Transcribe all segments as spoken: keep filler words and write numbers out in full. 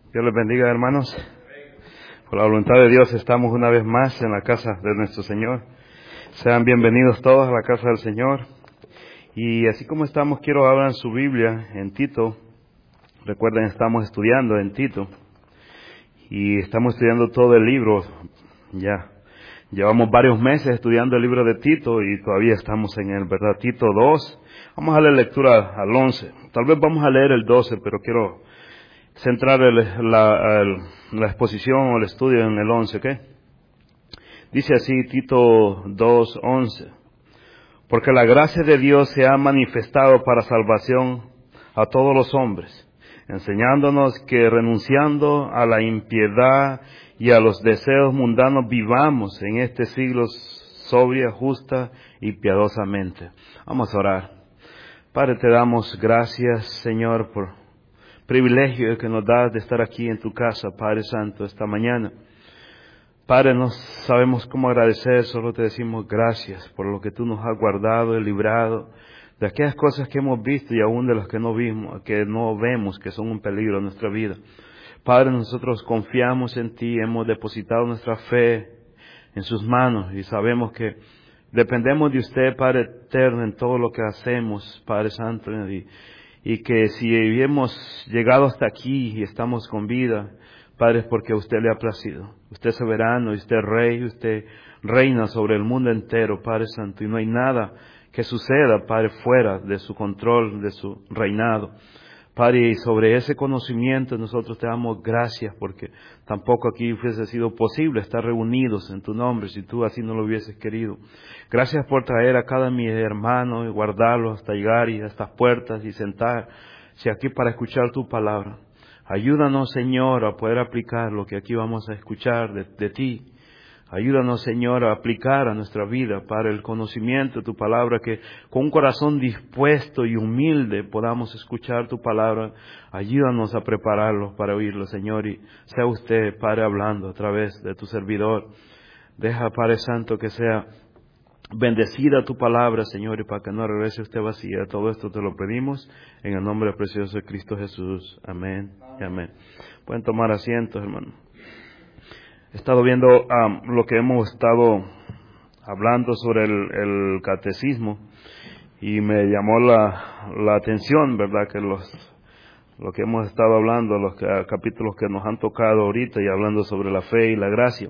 Dios les bendiga, hermanos. Por la voluntad de Dios estamos una vez más en la casa de nuestro Señor. Sean bienvenidos todos a la casa del Señor. Y así como estamos, quiero hablar en su Biblia, en Tito. Recuerden, estamos estudiando en Tito. Y estamos estudiando todo el libro. Ya llevamos varios meses estudiando el libro de Tito y todavía estamos en el, ¿verdad? Tito dos. Vamos a leer lectura al once. Tal vez vamos a leer el doce, pero quiero centrar el, la, el, la exposición o el estudio en el once, ¿ok? Dice así Tito dos, once. Porque la gracia de Dios se ha manifestado para salvación a todos los hombres, enseñándonos que renunciando a la impiedad y a los deseos mundanos vivamos en este siglo sobria, justa y piadosamente. Vamos a orar. Padre, te damos gracias, Señor, por privilegio que nos das de estar aquí en tu casa, Padre Santo, esta mañana. Padre, no sabemos cómo agradecer, solo te decimos gracias por lo que tú nos has guardado y librado de aquellas cosas que hemos visto y aún de las que no vimos, que no vemos, que son un peligro en nuestra vida. Padre, nosotros confiamos en ti, hemos depositado nuestra fe en sus manos y sabemos que dependemos de usted, Padre eterno, en todo lo que hacemos, Padre Santo, y Y que si hemos llegado hasta aquí y estamos con vida, Padre, es porque a usted le ha placido. Usted es soberano, usted es rey, usted reina sobre el mundo entero, Padre Santo. Y no hay nada que suceda, Padre, fuera de su control, de su reinado. Padre, y sobre ese conocimiento nosotros te damos gracias porque tampoco aquí hubiese sido posible estar reunidos en tu nombre si tú así no lo hubieses querido. Gracias por traer a cada mi hermano y guardarlos hasta llegar y a estas puertas y sentarse aquí para escuchar tu palabra. Ayúdanos, Señor, a poder aplicar lo que aquí vamos a escuchar de, de ti. Ayúdanos, Señor, a aplicar a nuestra vida para el conocimiento de tu palabra, que con un corazón dispuesto y humilde podamos escuchar tu palabra. Ayúdanos a prepararlos para oírlo, Señor, y sea usted, Padre, hablando a través de tu servidor. Deja, Padre Santo, que sea bendecida tu palabra, Señor, y para que no regrese usted vacía. Todo esto te lo pedimos en el nombre precioso de Cristo Jesús. Amén y amén. Pueden tomar asientos, hermano. He estado viendo um, lo que hemos estado hablando sobre el, el catecismo y me llamó la, la atención, ¿verdad? Que los, lo que hemos estado hablando, los que, capítulos que nos han tocado ahorita y hablando sobre la fe y la gracia.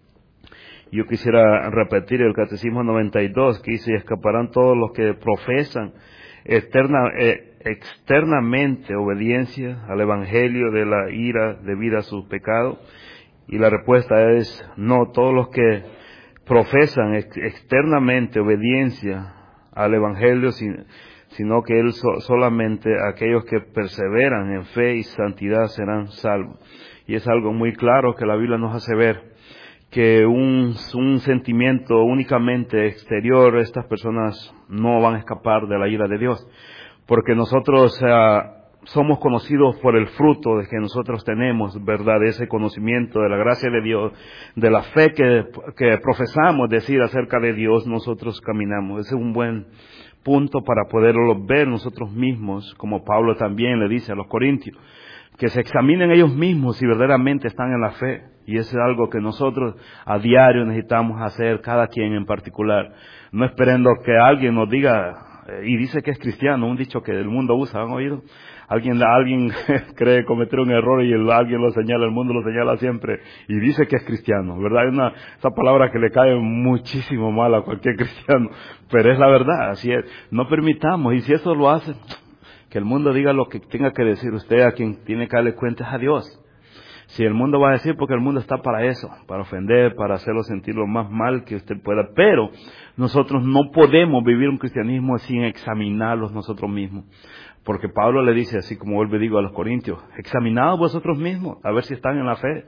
Yo quisiera repetir el catecismo noventa y dos, que dice: escaparán todos los que profesan externa, eh, externamente obediencia al evangelio de la ira debida a sus pecados. Y la respuesta es no. Todos los que profesan ex externamente obediencia al evangelio, sin, sino que él so, solamente aquellos que perseveran en fe y santidad serán salvos. Y es algo muy claro que la Biblia nos hace ver, que un, un sentimiento únicamente exterior, estas personas no van a escapar de la ira de Dios, porque nosotros uh, somos conocidos por el fruto de que nosotros tenemos, ¿verdad? Ese conocimiento de la gracia de Dios, de la fe que, que profesamos decir acerca de Dios, nosotros caminamos. Ese es un buen punto para poderlo ver nosotros mismos, como Pablo también le dice a los corintios, que se examinen ellos mismos si verdaderamente están en la fe. Y eso es algo que nosotros a diario necesitamos hacer, cada quien en particular. No esperando que alguien nos diga, eh, y dice que es cristiano, un dicho que el mundo usa, ¿han oído? Alguien, alguien cree cometer un error y el, alguien lo señala, el mundo lo señala siempre, y dice que es cristiano, ¿verdad? Es una, esa palabra que le cae muchísimo mal a cualquier cristiano, pero es la verdad, así es. No permitamos, y si eso lo hace, que el mundo diga lo que tenga que decir. Usted a quien tiene que darle cuentas a Dios. Si el mundo va a decir, porque el mundo está para eso, para ofender, para hacerlo sentir lo más mal que usted pueda. Pero nosotros no podemos vivir un cristianismo sin examinarlos nosotros mismos. Porque Pablo le dice, así como vuelve digo a los corintios, examinaos vosotros mismos, a ver si están en la fe.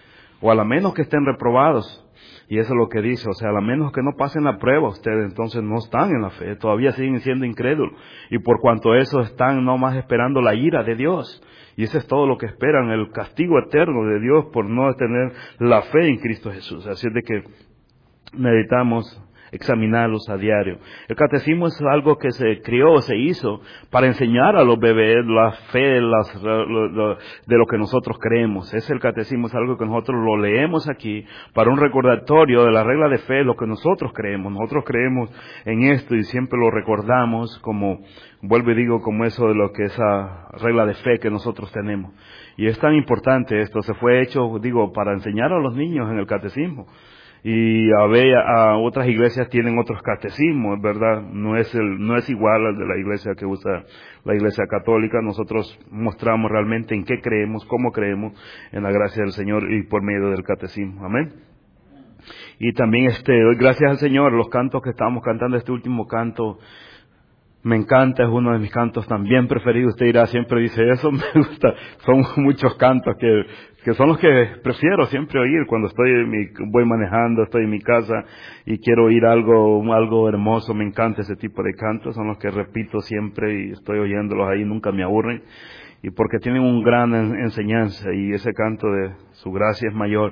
O a lo menos que estén reprobados. Y eso es lo que dice, o sea, a lo menos que no pasen la prueba, ustedes entonces no están en la fe, todavía siguen siendo incrédulos. Y por cuanto eso están nomás esperando la ira de Dios. Y eso es todo lo que esperan, el castigo eterno de Dios por no tener la fe en Cristo Jesús. Así es de que necesitamos examinarlos a diario. El catecismo es algo que se creó, se hizo para enseñar a los bebés la fe las, lo, lo, de lo que nosotros creemos. Es el catecismo, es algo que nosotros lo leemos aquí para un recordatorio de la regla de fe, lo que nosotros creemos. Nosotros creemos en esto y siempre lo recordamos como, vuelvo y digo, como eso de lo que esa regla de fe que nosotros tenemos. Y es tan importante esto, se fue hecho, digo, para enseñar a los niños en el catecismo. Y a ver, a otras iglesias tienen otros catecismos, ¿verdad? No es el, no es igual al de la iglesia que usa la iglesia católica. Nosotros mostramos realmente en qué creemos, cómo creemos en la gracia del Señor y por medio del catecismo. Amén. Y también este, doy gracias al Señor, los cantos que estamos cantando, este último canto, me encanta, es uno de mis cantos también preferidos. Usted dirá, siempre dice eso, me gusta. Son muchos cantos que, que son los que prefiero siempre oír cuando estoy en mi, voy manejando, estoy en mi casa y quiero oír algo, algo hermoso. Me encanta ese tipo de cantos, son los que repito siempre y estoy oyéndolos ahí, nunca me aburren. Y porque tienen un gran enseñanza y ese canto de su gracia es mayor.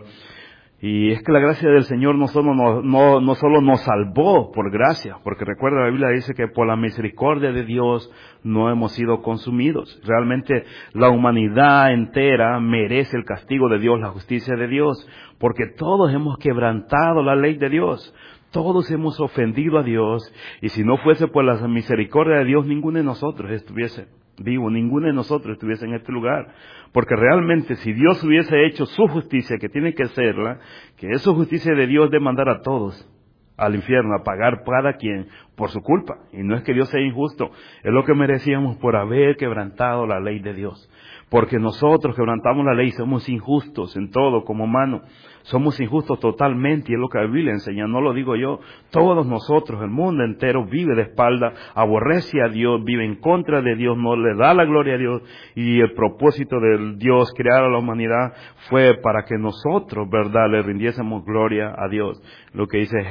Y es que la gracia del Señor no solo nos, no, no solo nos salvó por gracia, porque recuerda la Biblia dice que por la misericordia de Dios no hemos sido consumidos. Realmente la humanidad entera merece el castigo de Dios, la justicia de Dios, porque todos hemos quebrantado la ley de Dios. Todos hemos ofendido a Dios y si no fuese por la misericordia de Dios, ninguno de nosotros estuviese vivo, ninguno de nosotros estuviese en este lugar. Porque realmente si Dios hubiese hecho su justicia, que tiene que serla, que es su justicia de Dios de mandar a todos al infierno, a pagar cada quien por su culpa. Y no es que Dios sea injusto, es lo que merecíamos por haber quebrantado la ley de Dios. Porque nosotros quebrantamos la ley, somos injustos en todo como humanos. Somos injustos totalmente y es lo que la Biblia enseña, no lo digo yo. Todos nosotros, el mundo entero vive de espalda, aborrece a Dios, vive en contra de Dios, no le da la gloria a Dios. Y el propósito de Dios crear a la humanidad fue para que nosotros, ¿verdad?, le rindiésemos gloria a Dios. Lo que dice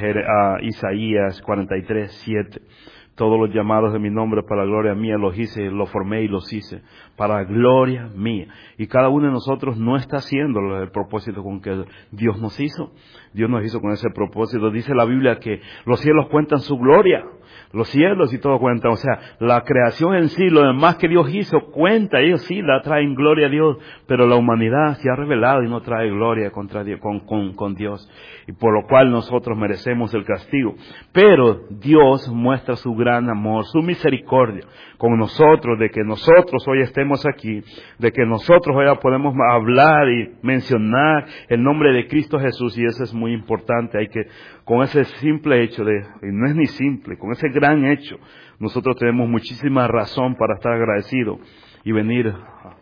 Isaías cuarenta y tres, siete. Todos los llamados de mi nombre para la gloria mía los hice, los formé y los hice para la gloria mía. Y cada uno de nosotros no está haciendo el propósito con que Dios nos hizo. Dios nos hizo con ese propósito. Dice la Biblia que los cielos cuentan su gloria. Los cielos y todo cuentan. O sea, la creación en sí, lo demás que Dios hizo, cuenta. Ellos sí la traen gloria a Dios. Pero la humanidad se ha revelado y no trae gloria contra Dios, con, con, con Dios. Y por lo cual nosotros merecemos el castigo. Pero Dios muestra su gran amor, su misericordia con nosotros, de que nosotros hoy estemos aquí, de que nosotros hoy podemos hablar y mencionar el nombre de Cristo Jesús, y eso es muy importante. Hay que, con ese simple hecho de, y no es ni simple, con ese gran hecho, nosotros tenemos muchísima razón para estar agradecidos y venir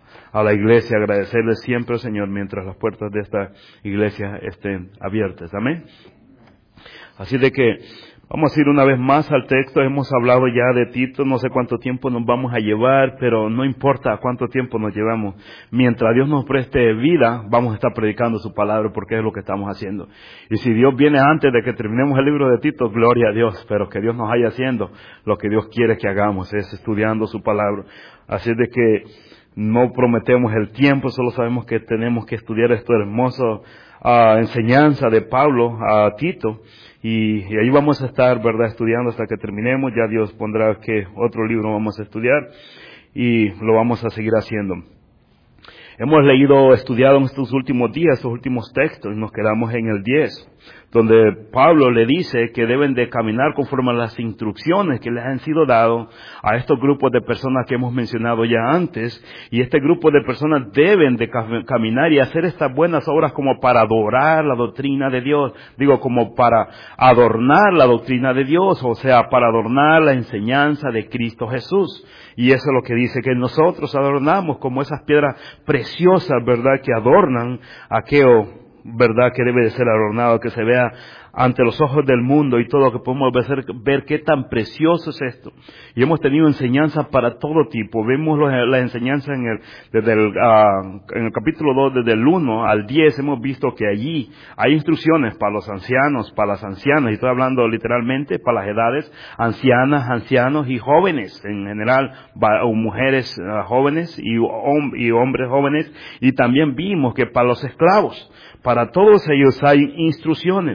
a la iglesia, agradecerle siempre al Señor mientras las puertas de esta iglesia estén abiertas. Amén. Así de que vamos a ir una vez más al texto. Hemos hablado ya de Tito, no sé cuánto tiempo nos vamos a llevar, pero no importa cuánto tiempo nos llevamos. Mientras Dios nos preste vida, vamos a estar predicando su palabra, porque es lo que estamos haciendo. Y si Dios viene antes de que terminemos el libro de Tito, gloria a Dios, pero que Dios nos vaya haciendo lo que Dios quiere que hagamos, es estudiando su palabra. Así de que no prometemos el tiempo, solo sabemos que tenemos que estudiar esta hermosa uh, enseñanza de Pablo a Tito. Y, y ahí vamos a estar, ¿verdad?, estudiando hasta que terminemos. Ya Dios pondrá que otro libro vamos a estudiar y lo vamos a seguir haciendo. Hemos leído, estudiado en estos últimos días, estos últimos textos, y nos quedamos en el diez, donde Pablo le dice que deben de caminar conforme a las instrucciones que les han sido dadas a estos grupos de personas que hemos mencionado ya antes, y este grupo de personas deben de caminar y hacer estas buenas obras como para adorar la doctrina de Dios, digo, como para adornar la doctrina de Dios, o sea, para adornar la enseñanza de Cristo Jesús. Y eso es lo que dice, que nosotros adornamos como esas piedras preciosas, ¿verdad?, que adornan aquello, ¿verdad?, que debe de ser adornado, que se vea ante los ojos del mundo y todo, que podemos ver, ver qué tan precioso es esto. Y hemos tenido enseñanzas para todo tipo. Vemos la enseñanza en el, desde el, uh, en el capítulo dos, desde el uno al diez, hemos visto que allí hay instrucciones para los ancianos, para las ancianas, y estoy hablando literalmente para las edades, ancianas, ancianos y jóvenes, en general, o mujeres uh, jóvenes y, hom- y hombres jóvenes, y también vimos que para los esclavos, para todos ellos hay instrucciones.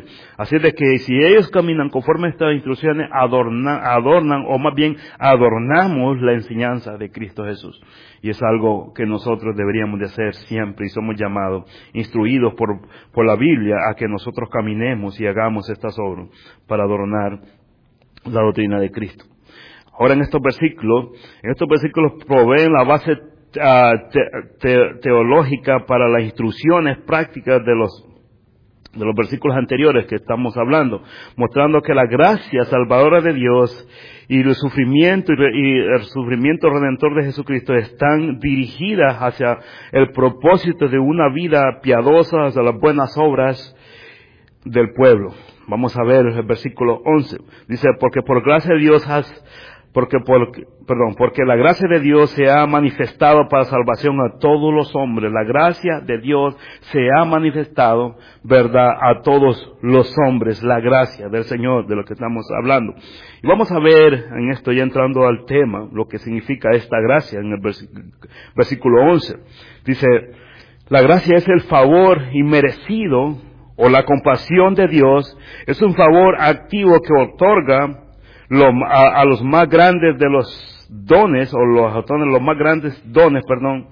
Así de que si ellos caminan conforme a estas instrucciones, adornan, adornan, o más bien adornamos la enseñanza de Cristo Jesús. Y es algo que nosotros deberíamos de hacer siempre, y somos llamados, instruidos por, por la Biblia, a que nosotros caminemos y hagamos estas obras para adornar la doctrina de Cristo. Ahora en estos versículos, en estos versículos proveen la base uh, te, te, teológica para las instrucciones prácticas de los de los versículos anteriores que estamos hablando, mostrando que la gracia salvadora de Dios y el sufrimiento y el sufrimiento redentor de Jesucristo están dirigidas hacia el propósito de una vida piadosa, hacia las buenas obras del pueblo. Vamos a ver el versículo once. Dice, porque por gracia de Dios has Porque, por, perdón, porque la gracia de Dios se ha manifestado para salvación a todos los hombres. La gracia de Dios se ha manifestado, ¿verdad?, a todos los hombres. La gracia del Señor, de lo que estamos hablando. Y vamos a ver en esto, ya entrando al tema, lo que significa esta gracia en el versículo once. Dice, la gracia es el favor inmerecido o la compasión de Dios. Es un favor activo que otorga Lo, a, a los más grandes de los dones, o los, los más grandes dones, perdón,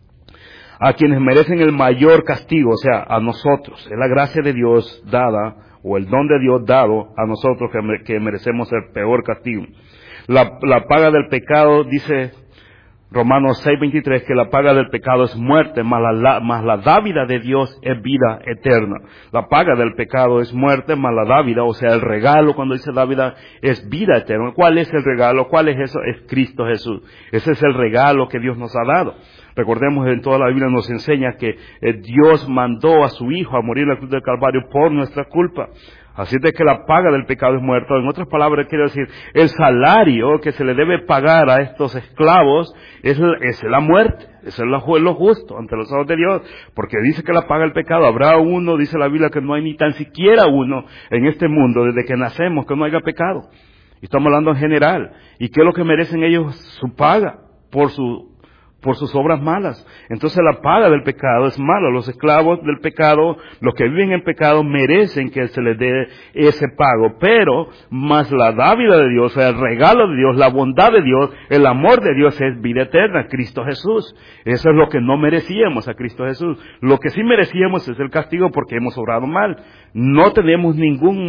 a quienes merecen el mayor castigo, o sea, a nosotros. Es la gracia de Dios dada, o el don de Dios dado a nosotros que, que merecemos el peor castigo. La, la paga del pecado, dice Romanos seis veintitrés, que la paga del pecado es muerte, mas la, mas la dávida de Dios es vida eterna. La paga del pecado es muerte, mas la dávida, o sea, el regalo, cuando dice dávida, es vida eterna. ¿Cuál es el regalo? ¿Cuál es eso? Es Cristo Jesús. Ese es el regalo que Dios nos ha dado. Recordemos, en toda la Biblia nos enseña que eh, Dios mandó a su Hijo a morir en la cruz del Calvario por nuestra culpa. Así de que la paga del pecado es muerto. En otras palabras, quiero decir, el salario que se le debe pagar a estos esclavos es, es la muerte. Eso es lo justo ante los ojos de Dios. Porque dice que la paga del pecado. Habrá uno, dice la Biblia, que no hay ni tan siquiera uno en este mundo, desde que nacemos, que no haya pecado. Y estamos hablando en general. ¿Y qué es lo que merecen ellos? Su paga por su por sus obras malas. Entonces la paga del pecado es mala. Los esclavos del pecado, los que viven en pecado, merecen que se les dé ese pago. Pero, más la dávida de Dios, el regalo de Dios, la bondad de Dios, el amor de Dios es vida eterna, Cristo Jesús. Eso es lo que no merecíamos a Cristo Jesús. Lo que sí merecíamos es el castigo porque hemos obrado mal. No tenemos ningún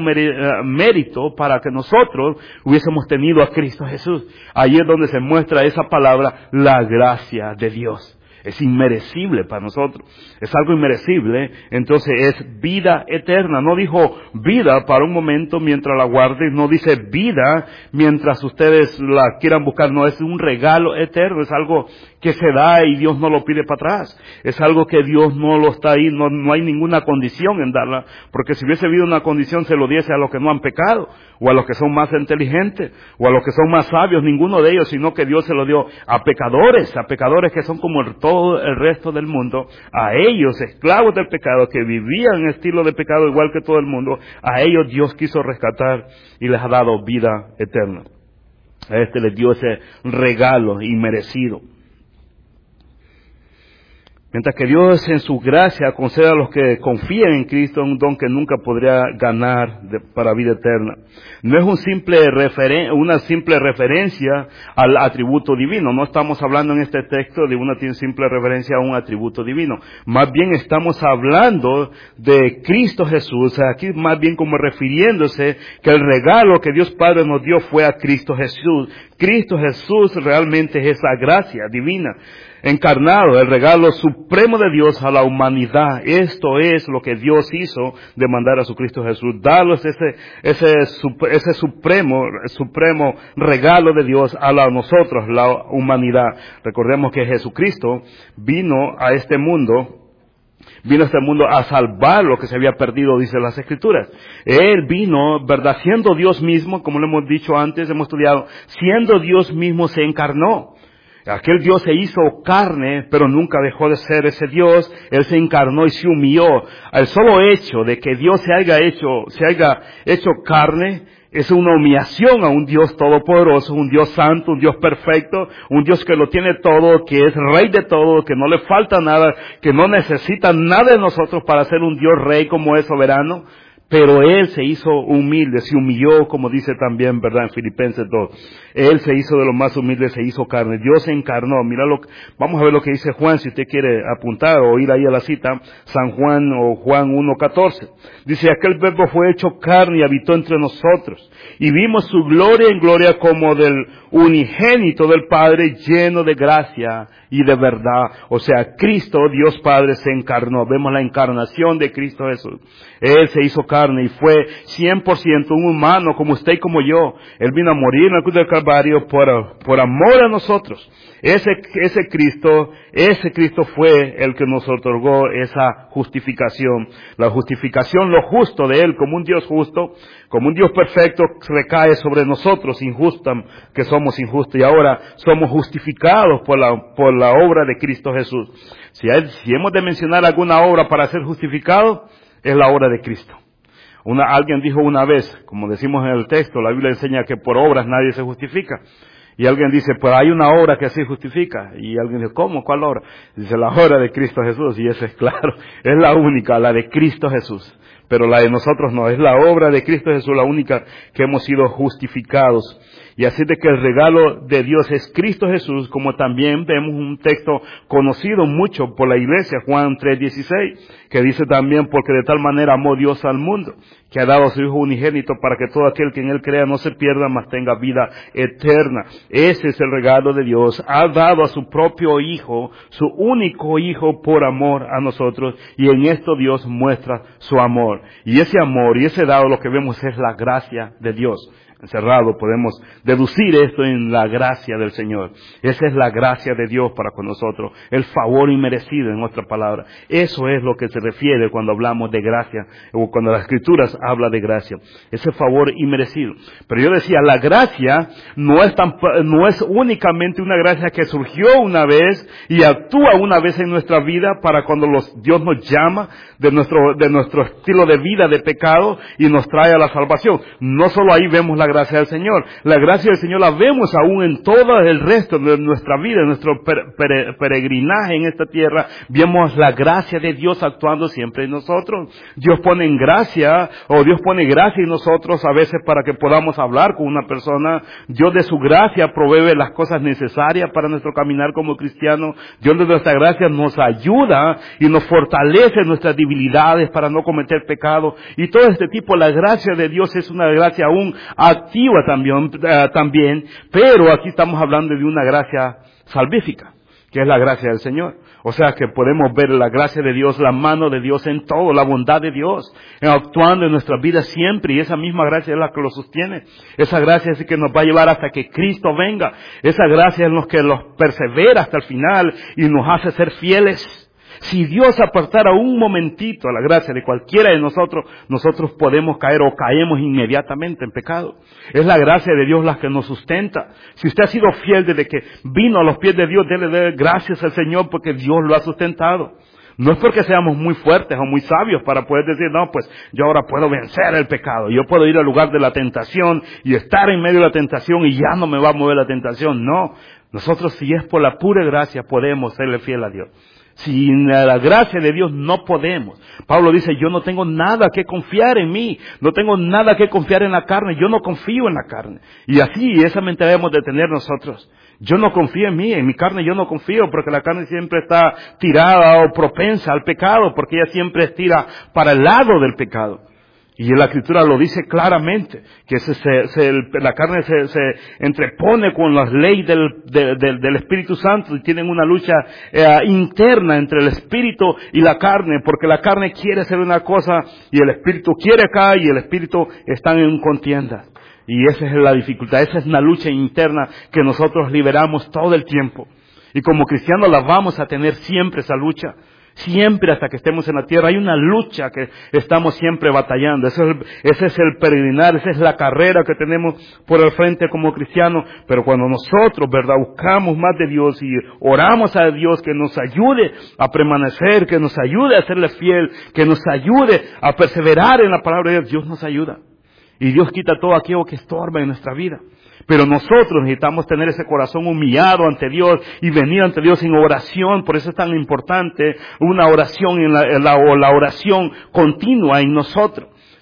mérito para que nosotros hubiésemos tenido a Cristo Jesús. Ahí es donde se muestra esa palabra, la gracia de Dios. Es inmerecible para nosotros. Es algo inmerecible. Entonces es vida eterna. No dijo vida para un momento mientras la guarden. No dice vida mientras ustedes la quieran buscar. No, es un regalo eterno. Es algo que se da y Dios no lo pide para atrás. Es algo que Dios no lo está ahí. No, no hay ninguna condición en darla. Porque si hubiese habido una condición, se lo diese a los que no han pecado. O a los que son más inteligentes. O a los que son más sabios. Ninguno de ellos, sino que Dios se lo dio a pecadores. A pecadores que son como el todo todo el resto del mundo. A ellos, esclavos del pecado, que vivían en estilo de pecado igual que todo el mundo, a ellos Dios quiso rescatar y les ha dado vida eterna. A este les dio ese regalo inmerecido. Mientras que Dios en su gracia concede a los que confían en Cristo un don que nunca podría ganar de, para vida eterna. No es un simple referen- una simple referencia al atributo divino. No estamos hablando en este texto de una simple referencia a un atributo divino. Más bien estamos hablando de Cristo Jesús. Aquí más bien como refiriéndose que el regalo que Dios Padre nos dio fue a Cristo Jesús. Cristo Jesús realmente es esa gracia divina. Encarnado, el regalo supremo de Dios a la humanidad. Esto es lo que Dios hizo de mandar a su Cristo Jesús. Darles ese, ese, ese supremo, supremo regalo de Dios a la, nosotros, la humanidad. Recordemos que Jesucristo vino a este mundo, vino a este mundo a salvar lo que se había perdido, dice las Escrituras. Él vino, verdad, siendo Dios mismo, como lo hemos dicho antes, hemos estudiado, siendo Dios mismo se encarnó. Aquel Dios se hizo carne, pero nunca dejó de ser ese Dios. Él se encarnó y se humilló. El solo hecho de que Dios se haya hecho, se haya hecho carne, es una humillación a un Dios todopoderoso, un Dios santo, un Dios perfecto, un Dios que lo tiene todo, que es rey de todo, que no le falta nada, que no necesita nada de nosotros para ser un Dios rey como es soberano. Pero Él se hizo humilde, se humilló, como dice también, ¿verdad? En Filipenses dos. Él se hizo de lo más humilde, se hizo carne. Dios se encarnó. Mira lo, vamos a ver lo que dice Juan, si usted quiere apuntar o ir ahí a la cita. San Juan o Juan uno catorce. Dice, aquel verbo fue hecho carne y habitó entre nosotros. Y vimos su gloria en gloria como del unigénito del Padre, lleno de gracia y de verdad. O sea, Cristo, Dios Padre, se encarnó. Vemos la encarnación de Cristo Jesús. Él se hizo carne y fue cien por ciento un humano como usted y como yo. Él vino a morir en la cruz del Calvario por, por amor a nosotros. Ese, ese Cristo, ese Cristo fue el que nos otorgó esa justificación. La justificación, lo justo de Él, como un Dios justo, como un Dios perfecto, recae sobre nosotros, injustos, que somos injustos. Y ahora somos justificados por la, por la obra de Cristo Jesús. Si, hay, si hemos de mencionar alguna obra para ser justificados, es la obra de Cristo. Una, alguien dijo una vez, como decimos en el texto, la Biblia enseña que por obras nadie se justifica. Y alguien dice, pues hay una obra que así justifica. Y alguien dice, ¿cómo? ¿Cuál obra? Dice, la obra de Cristo Jesús. Y eso es claro, es la única, la de Cristo Jesús. Pero la de nosotros no, es la obra de Cristo Jesús, la única que hemos sido justificados. Y así de que el regalo de Dios es Cristo Jesús, como también vemos un texto conocido mucho por la iglesia, Juan tres dieciséis, que dice también, porque de tal manera amó Dios al mundo, que ha dado a su Hijo unigénito para que todo aquel que en Él crea no se pierda, mas tenga vida eterna. Ese es el regalo de Dios. Ha dado a su propio Hijo, su único Hijo, por amor a nosotros, y en esto Dios muestra su amor. Y ese amor y ese dado, lo que vemos es la gracia de Dios. Encerrado, podemos deducir esto en la gracia del Señor. Esa es la gracia de Dios para con nosotros, el favor inmerecido, en otra palabra. Eso es lo que se refiere cuando hablamos de gracia, o cuando las Escrituras habla de gracia, ese favor inmerecido. Pero yo decía, la gracia no es tan, no es únicamente una gracia que surgió una vez y actúa una vez en nuestra vida para cuando los, Dios nos llama de nuestro, de nuestro estilo de vida de pecado y nos trae a la salvación. No solo ahí vemos la gracia del Señor. La gracia del Señor la vemos aún en todo el resto de nuestra vida, en nuestro per, per, peregrinaje en esta tierra. Vemos la gracia de Dios actuando siempre en nosotros. Dios pone en gracia, o Dios pone gracia en nosotros a veces para que podamos hablar con una persona. Dios de su gracia provee las cosas necesarias para nuestro caminar como cristianos. Dios de nuestra gracia nos ayuda y nos fortalece nuestras debilidades para no cometer pecado. Y todo este tipo, la gracia de Dios es una gracia aún activa también, uh, también, pero aquí estamos hablando de una gracia salvífica, que es la gracia del Señor. O sea que podemos ver la gracia de Dios, la mano de Dios en todo, la bondad de Dios, actuando en nuestras vidas siempre, y esa misma gracia es la que lo sostiene. Esa gracia es la que nos va a llevar hasta que Cristo venga. Esa gracia es la que los persevera hasta el final y nos hace ser fieles. Si Dios apartara un momentito a la gracia de cualquiera de nosotros, nosotros podemos caer o caemos inmediatamente en pecado. Es la gracia de Dios la que nos sustenta. Si usted ha sido fiel desde que vino a los pies de Dios, déle gracias al Señor porque Dios lo ha sustentado. No es porque seamos muy fuertes o muy sabios para poder decir, no, pues yo ahora puedo vencer el pecado. Yo puedo ir al lugar de la tentación y estar en medio de la tentación y ya no me va a mover la tentación. No, nosotros si es por la pura gracia podemos serle fiel a Dios. Sin la gracia de Dios no podemos. Pablo dice, yo no tengo nada que confiar en mí, no tengo nada que confiar en la carne, yo no confío en la carne. Y así, esa mente debemos de tener nosotros. Yo no confío en mí, en mi carne yo no confío, porque la carne siempre está tirada o propensa al pecado, porque ella siempre estira para el lado del pecado. Y la Escritura lo dice claramente, que se, se, se, la carne se, se entrepone con las leyes del, de, de, del Espíritu Santo y tienen una lucha eh, interna entre el Espíritu y la carne, porque la carne quiere hacer una cosa y el Espíritu quiere acá y el Espíritu están en contienda. Y esa es la dificultad, esa es una lucha interna que nosotros liberamos todo el tiempo. Y como cristianos la vamos a tener siempre esa lucha. Siempre hasta que estemos en la tierra hay una lucha que estamos siempre batallando. Ese es, el, ese es el peregrinar, esa es la carrera que tenemos por el frente como cristianos. Pero cuando nosotros, ¿verdad?, buscamos más de Dios y oramos a Dios que nos ayude a permanecer, que nos ayude a serle fiel, que nos ayude a perseverar en la palabra de Dios, Dios nos ayuda. Y Dios quita todo aquello que estorba en nuestra vida. Pero nosotros necesitamos tener ese corazón humillado ante Dios y venir ante Dios en oración. Por eso es tan importante una oración en la, en la, o la oración continua en nosotros.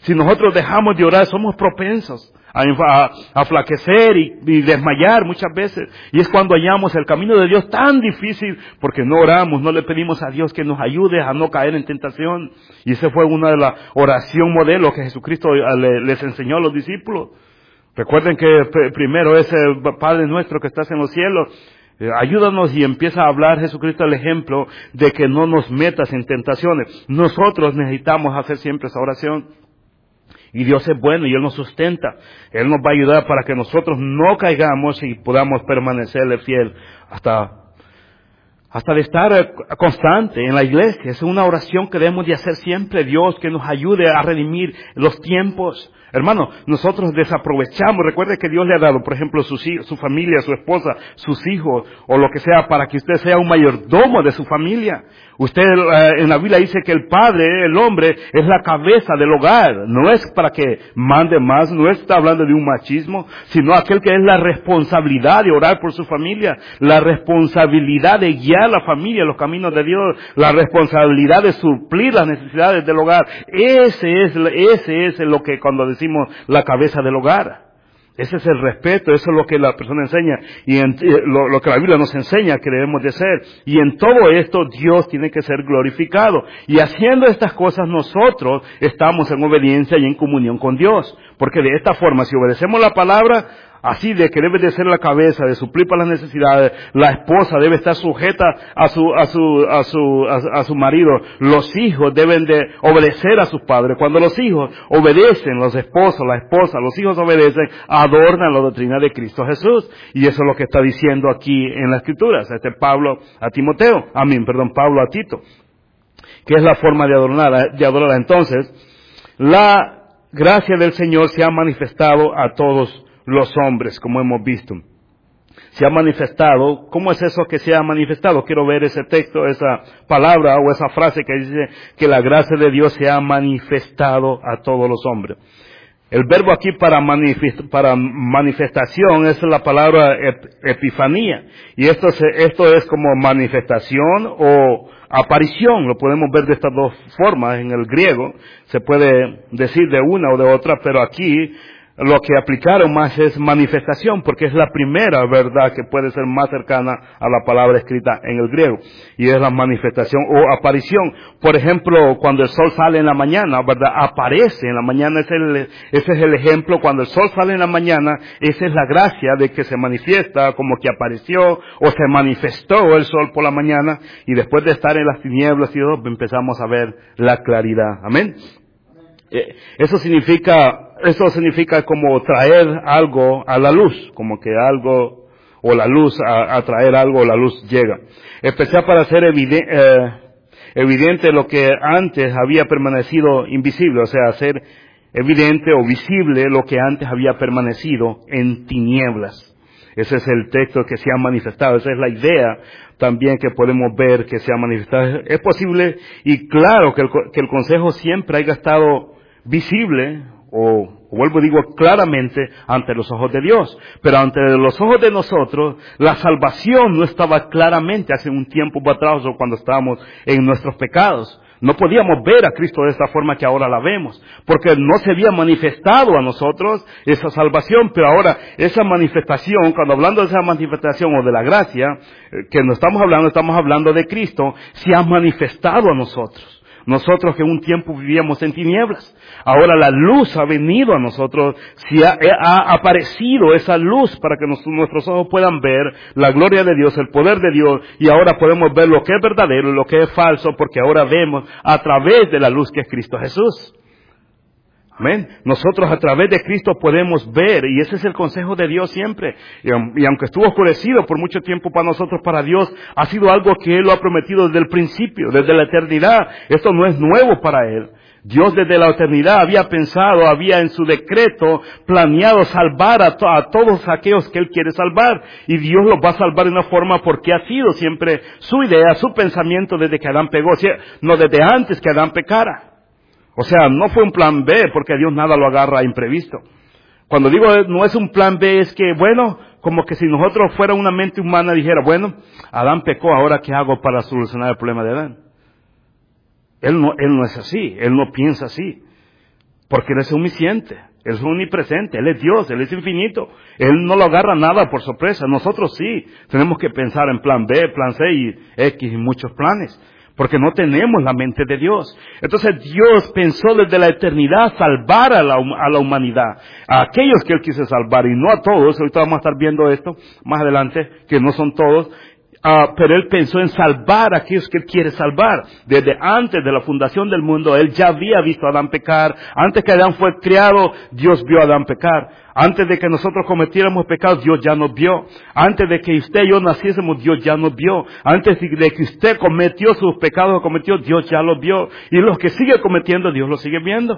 Si nosotros dejamos de orar, somos propensos a, a, a flaquecer y, y desmayar muchas veces. Y es cuando hallamos el camino de Dios tan difícil, porque no oramos, no le pedimos a Dios que nos ayude a no caer en tentación. Y esa fue una de las oración modelo que Jesucristo le, les enseñó a los discípulos. Recuerden que primero es el Padre nuestro que estás en los cielos. Eh, ayúdanos, y empieza a hablar Jesucristo el ejemplo de que no nos metas en tentaciones. Nosotros necesitamos hacer siempre esa oración. Y Dios es bueno y Él nos sustenta. Él nos va a ayudar para que nosotros no caigamos y podamos permanecerle fiel hasta hasta de estar constante en la iglesia. Es una oración que debemos de hacer siempre. Dios, que nos ayude a redimir los tiempos. Hermano, nosotros desaprovechamos. Recuerde que Dios le ha dado, por ejemplo, su, su familia, su esposa, sus hijos, o lo que sea, para que usted sea un mayordomo de su familia. Usted eh, en la Biblia dice que el padre, el hombre, es la cabeza del hogar. No es para que mande más, no está hablando de un machismo, sino aquel que es la responsabilidad de orar por su familia, la responsabilidad de guiar a la familia en los caminos de Dios, la responsabilidad de suplir las necesidades del hogar. Ese es, ese es lo que cuando decimos la cabeza del hogar. Ese es el respeto, eso es lo que la persona enseña, y en, lo, lo que la Biblia nos enseña que debemos de ser. Y en todo esto Dios tiene que ser glorificado. Y haciendo estas cosas nosotros estamos en obediencia y en comunión con Dios. Porque de esta forma, si obedecemos la palabra, así de que debe de ser la cabeza, de suplir para las necesidades, la esposa debe estar sujeta a su, a su, a su, a, a su marido. Los hijos deben de obedecer a sus padres. Cuando los hijos obedecen, los esposos, la esposa, los hijos obedecen, adornan la doctrina de Cristo Jesús. Y eso es lo que está diciendo aquí en las Escrituras. Este Pablo a Timoteo, a mí, perdón, Pablo a Tito. Que es la forma de adornar, de adorarla. Entonces, la gracia del Señor se ha manifestado a todos los hombres, como hemos visto. Se ha manifestado. ¿Cómo es eso que se ha manifestado? Quiero ver ese texto, esa palabra o esa frase que dice que la gracia de Dios se ha manifestado a todos los hombres. El verbo aquí para, manifest, para manifestación es la palabra ep, epifanía. Y esto, se, esto es como manifestación o aparición. Lo podemos ver de estas dos formas en el griego. Se puede decir de una o de otra, pero aquí lo que aplicaron más es manifestación, porque es la primera verdad que puede ser más cercana a la palabra escrita en el griego, y es la manifestación o aparición. Por ejemplo, cuando el sol sale en la mañana, ¿verdad? Aparece en la mañana, ese es, el, ese es el ejemplo. Cuando el sol sale en la mañana, esa es la gracia de que se manifiesta, como que apareció o se manifestó el sol por la mañana, y después de estar en las tinieblas y todo, empezamos a ver la claridad. Amén. Eso significa, eso significa como traer algo a la luz, como que algo, o la luz, a, a traer algo, la luz llega. Especial para hacer evidente, eh, evidente lo que antes había permanecido invisible, o sea, hacer evidente o visible lo que antes había permanecido en tinieblas. Ese es el texto que se ha manifestado, esa es la idea también que podemos ver que se ha manifestado. Es posible y claro que el, que el consejo siempre haya estado visible, o, o vuelvo y digo claramente, ante los ojos de Dios. Pero ante los ojos de nosotros, la salvación no estaba claramente hace un tiempo atrás o cuando estábamos en nuestros pecados. No podíamos ver a Cristo de esta forma que ahora la vemos, porque no se había manifestado a nosotros esa salvación. Pero ahora esa manifestación, cuando hablando de esa manifestación o de la gracia, que no estamos hablando, estamos hablando de Cristo, se ha manifestado a nosotros. Nosotros que un tiempo vivíamos en tinieblas, ahora la luz ha venido a nosotros, se ha, ha aparecido esa luz para que nos, nuestros ojos puedan ver la gloria de Dios, el poder de Dios, y ahora podemos ver lo que es verdadero y lo que es falso, porque ahora vemos a través de la luz que es Cristo Jesús. Amén. Nosotros a través de Cristo podemos ver, y ese es el consejo de Dios siempre. Y, y aunque estuvo oscurecido por mucho tiempo para nosotros, para Dios, ha sido algo que Él lo ha prometido desde el principio, desde la eternidad. Esto no es nuevo para Él. Dios desde la eternidad había pensado, había en su decreto planeado salvar a, to- a todos aquellos que Él quiere salvar. Y Dios los va a salvar de una forma porque ha sido siempre su idea, su pensamiento desde que Adán pegó, no desde antes que Adán pecara. O sea, no fue un plan B, porque Dios nada lo agarra imprevisto. Cuando digo no es un plan B, es que, bueno, como que si nosotros fuera una mente humana dijera, bueno, Adán pecó, ahora ¿qué hago para solucionar el problema de Adán? Él no, él no es así, él no piensa así. porque Él es omnisciente, Él es omnipresente, Él es Dios, Él es infinito. Él no lo agarra nada por sorpresa. Nosotros sí, tenemos que pensar en plan B, plan C y X y muchos planes, porque no tenemos la mente de Dios. Entonces Dios pensó desde la eternidad salvar a la, a la humanidad, a aquellos que Él quiso salvar y no a todos. Ahorita vamos a estar viendo esto más adelante, que no son todos. Uh, pero Él pensó en salvar a aquellos que Él quiere salvar. Desde antes de la fundación del mundo, Él ya había visto a Adán pecar. Antes que Adán fue criado, Dios vio a Adán pecar. Antes de que nosotros cometiéramos pecados, Dios ya nos vio. Antes de que usted y yo naciésemos, Dios ya nos vio. Antes de que usted cometió sus pecados o cometió, Dios ya los vio. Y los que sigue cometiendo, Dios los sigue viendo.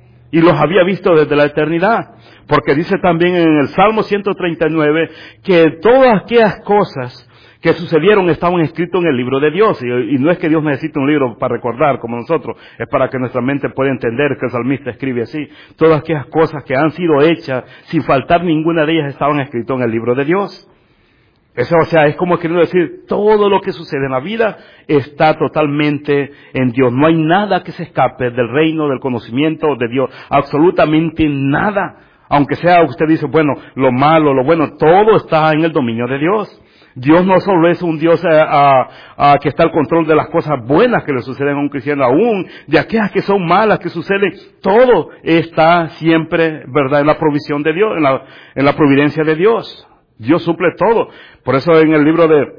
Y los había visto desde la eternidad. Porque dice también en el Salmo ciento treinta y nueve que todas aquellas cosas que sucedieron estaban escritos en el libro de Dios. Y, y no es que Dios necesite un libro para recordar como nosotros, es para que nuestra mente pueda entender que el salmista escribe así. Todas aquellas cosas que han sido hechas, sin faltar ninguna de ellas, estaban escritas en el libro de Dios. Eso, o sea, es como queriendo decir, todo lo que sucede en la vida está totalmente en Dios. No hay nada que se escape del reino, del conocimiento de Dios. Absolutamente nada. Aunque sea, usted dice, bueno, lo malo, lo bueno, todo está en el dominio de Dios. Dios no solo es un Dios a, a, a que está al control de las cosas buenas que le suceden a un cristiano, aún de aquellas que son malas que suceden, todo está siempre, ¿verdad?, en la provisión de Dios, en la, en la providencia de Dios. Dios suple todo. Por eso en el libro de,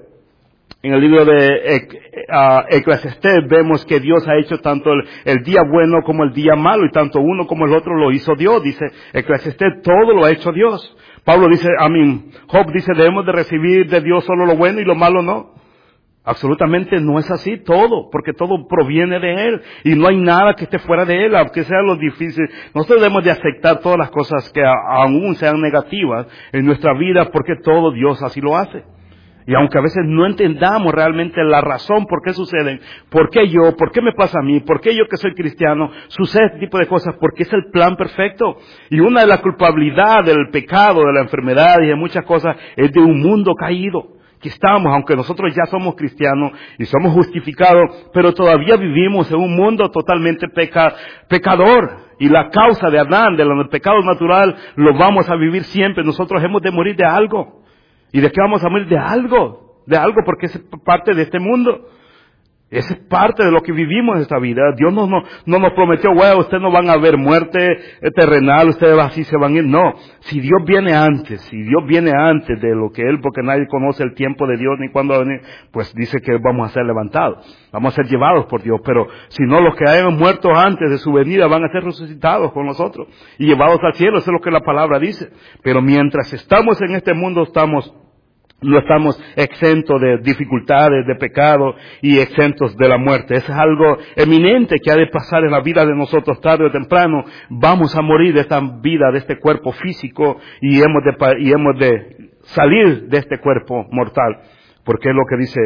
en el libro de uh, Eclesiastés vemos que Dios ha hecho tanto el, el día bueno como el día malo, y tanto uno como el otro lo hizo Dios. Dice Eclesiastés, todo lo ha hecho Dios. Pablo dice, a mí, Job dice, debemos de recibir de Dios solo lo bueno y lo malo no. Absolutamente no es así todo, porque todo proviene de Él y no hay nada que esté fuera de Él, aunque sea lo difícil. Nosotros debemos de aceptar todas las cosas que aún sean negativas en nuestra vida, porque todo Dios así lo hace. Y aunque a veces no entendamos realmente la razón por qué suceden, por qué yo, por qué me pasa a mí, por qué yo que soy cristiano, sucede este tipo de cosas, porque es el plan perfecto. Y una de las culpabilidades del pecado, de la enfermedad y de muchas cosas es de un mundo caído. Que estamos, aunque nosotros ya somos cristianos y somos justificados, pero todavía vivimos en un mundo totalmente peca, pecador. Y la causa de Adán, del pecado natural, lo vamos a vivir siempre. Nosotros hemos de morir de algo. ¿Y de qué vamos a morir? De algo, de algo, porque es parte de este mundo. Es parte de lo que vivimos en esta vida. Dios no, no, no nos prometió, bueno, ustedes no van a ver muerte terrenal, ustedes así se van a ir. No, si Dios viene antes, si Dios viene antes de lo que Él, porque nadie conoce el tiempo de Dios ni cuándo va a venir, pues dice que vamos a ser levantados, vamos a ser llevados por Dios. Pero si no, los que hayan muerto antes de su venida van a ser resucitados con nosotros y llevados al cielo. Eso es lo que la palabra dice. Pero mientras estamos en este mundo, estamos no estamos exentos de dificultades, de pecado y exentos de la muerte. Eso es algo eminente que ha de pasar en la vida de nosotros tarde o temprano. Vamos a morir de esta vida, de este cuerpo físico, y hemos de, y hemos de salir de este cuerpo mortal. Porque es lo que dice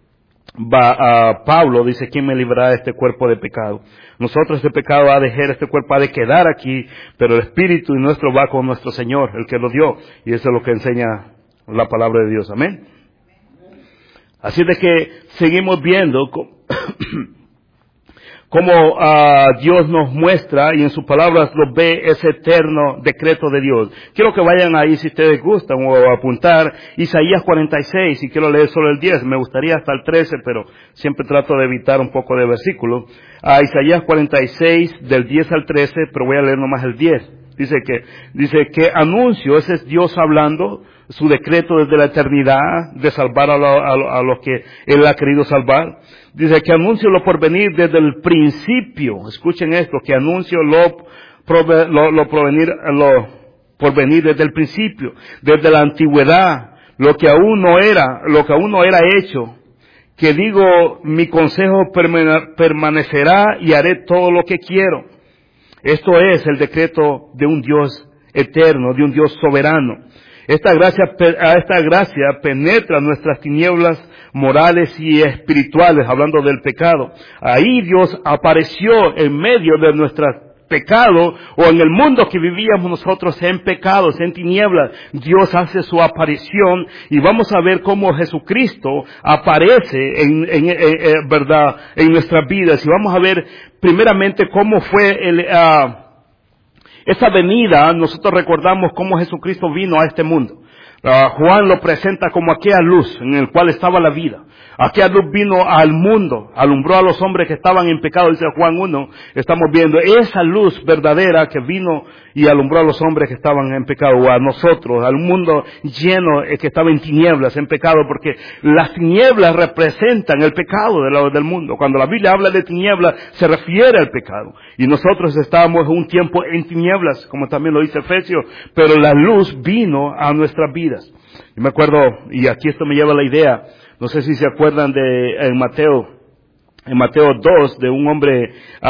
va, uh, Pablo, dice, ¿quién me librará de este cuerpo de pecado? Nosotros este pecado ha de dejar, este cuerpo ha de quedar aquí, pero el espíritu nuestro va con nuestro Señor, el que lo dio. Y eso es lo que enseña la palabra de Dios, amén. Así de que seguimos viendo cómo uh, Dios nos muestra y en sus palabras lo ve ese eterno decreto de Dios. Quiero que vayan ahí, si ustedes gustan, o apuntar Isaías cuarenta y seis, y quiero leer solo el diez, me gustaría hasta el trece, pero siempre trato de evitar un poco de versículos. Uh, Isaías cuarenta y seis, del diez al trece, pero voy a leer nomás el diez. Dice que, dice que anuncio, ese es Dios hablando, su decreto desde la eternidad de salvar a, lo, a, lo, a los que Él ha querido salvar. Dice que anuncio lo por venir desde el principio. Escuchen esto, que anuncio lo, prove, lo, lo, provenir, lo por venir desde el principio, desde la antigüedad, lo que aún no era, lo que aún no era hecho. Que digo, mi consejo permanecerá y haré todo lo que quiero. Esto es el decreto de un Dios eterno, de un Dios soberano. Esta gracia, esta gracia penetra nuestras tinieblas morales y espirituales, hablando del pecado. Ahí Dios apareció en medio de nuestro pecado, o en el mundo que vivíamos nosotros en pecados, en tinieblas. Dios hace su aparición y vamos a ver cómo Jesucristo aparece en, en, en, en verdad, en nuestras vidas. Y vamos a ver primeramente cómo fue el, uh, Esa venida, nosotros recordamos cómo Jesucristo vino a este mundo. Uh, Juan lo presenta como aquella luz en el cual estaba la vida. Aquella luz vino al mundo, alumbró a los hombres que estaban en pecado, dice Juan uno. Estamos viendo esa luz verdadera que vino y alumbró a los hombres que estaban en pecado, o a nosotros, al mundo lleno eh, que estaba en tinieblas, en pecado, porque las tinieblas representan el pecado del, del mundo. Cuando la Biblia habla de tinieblas, se refiere al pecado. Y nosotros estábamos un tiempo en tinieblas, como también lo dice Efesios, pero la luz vino a nuestras vidas. Yo me acuerdo, y aquí esto me lleva a la idea, no sé si se acuerdan de en Mateo, en Mateo dos, de un hombre,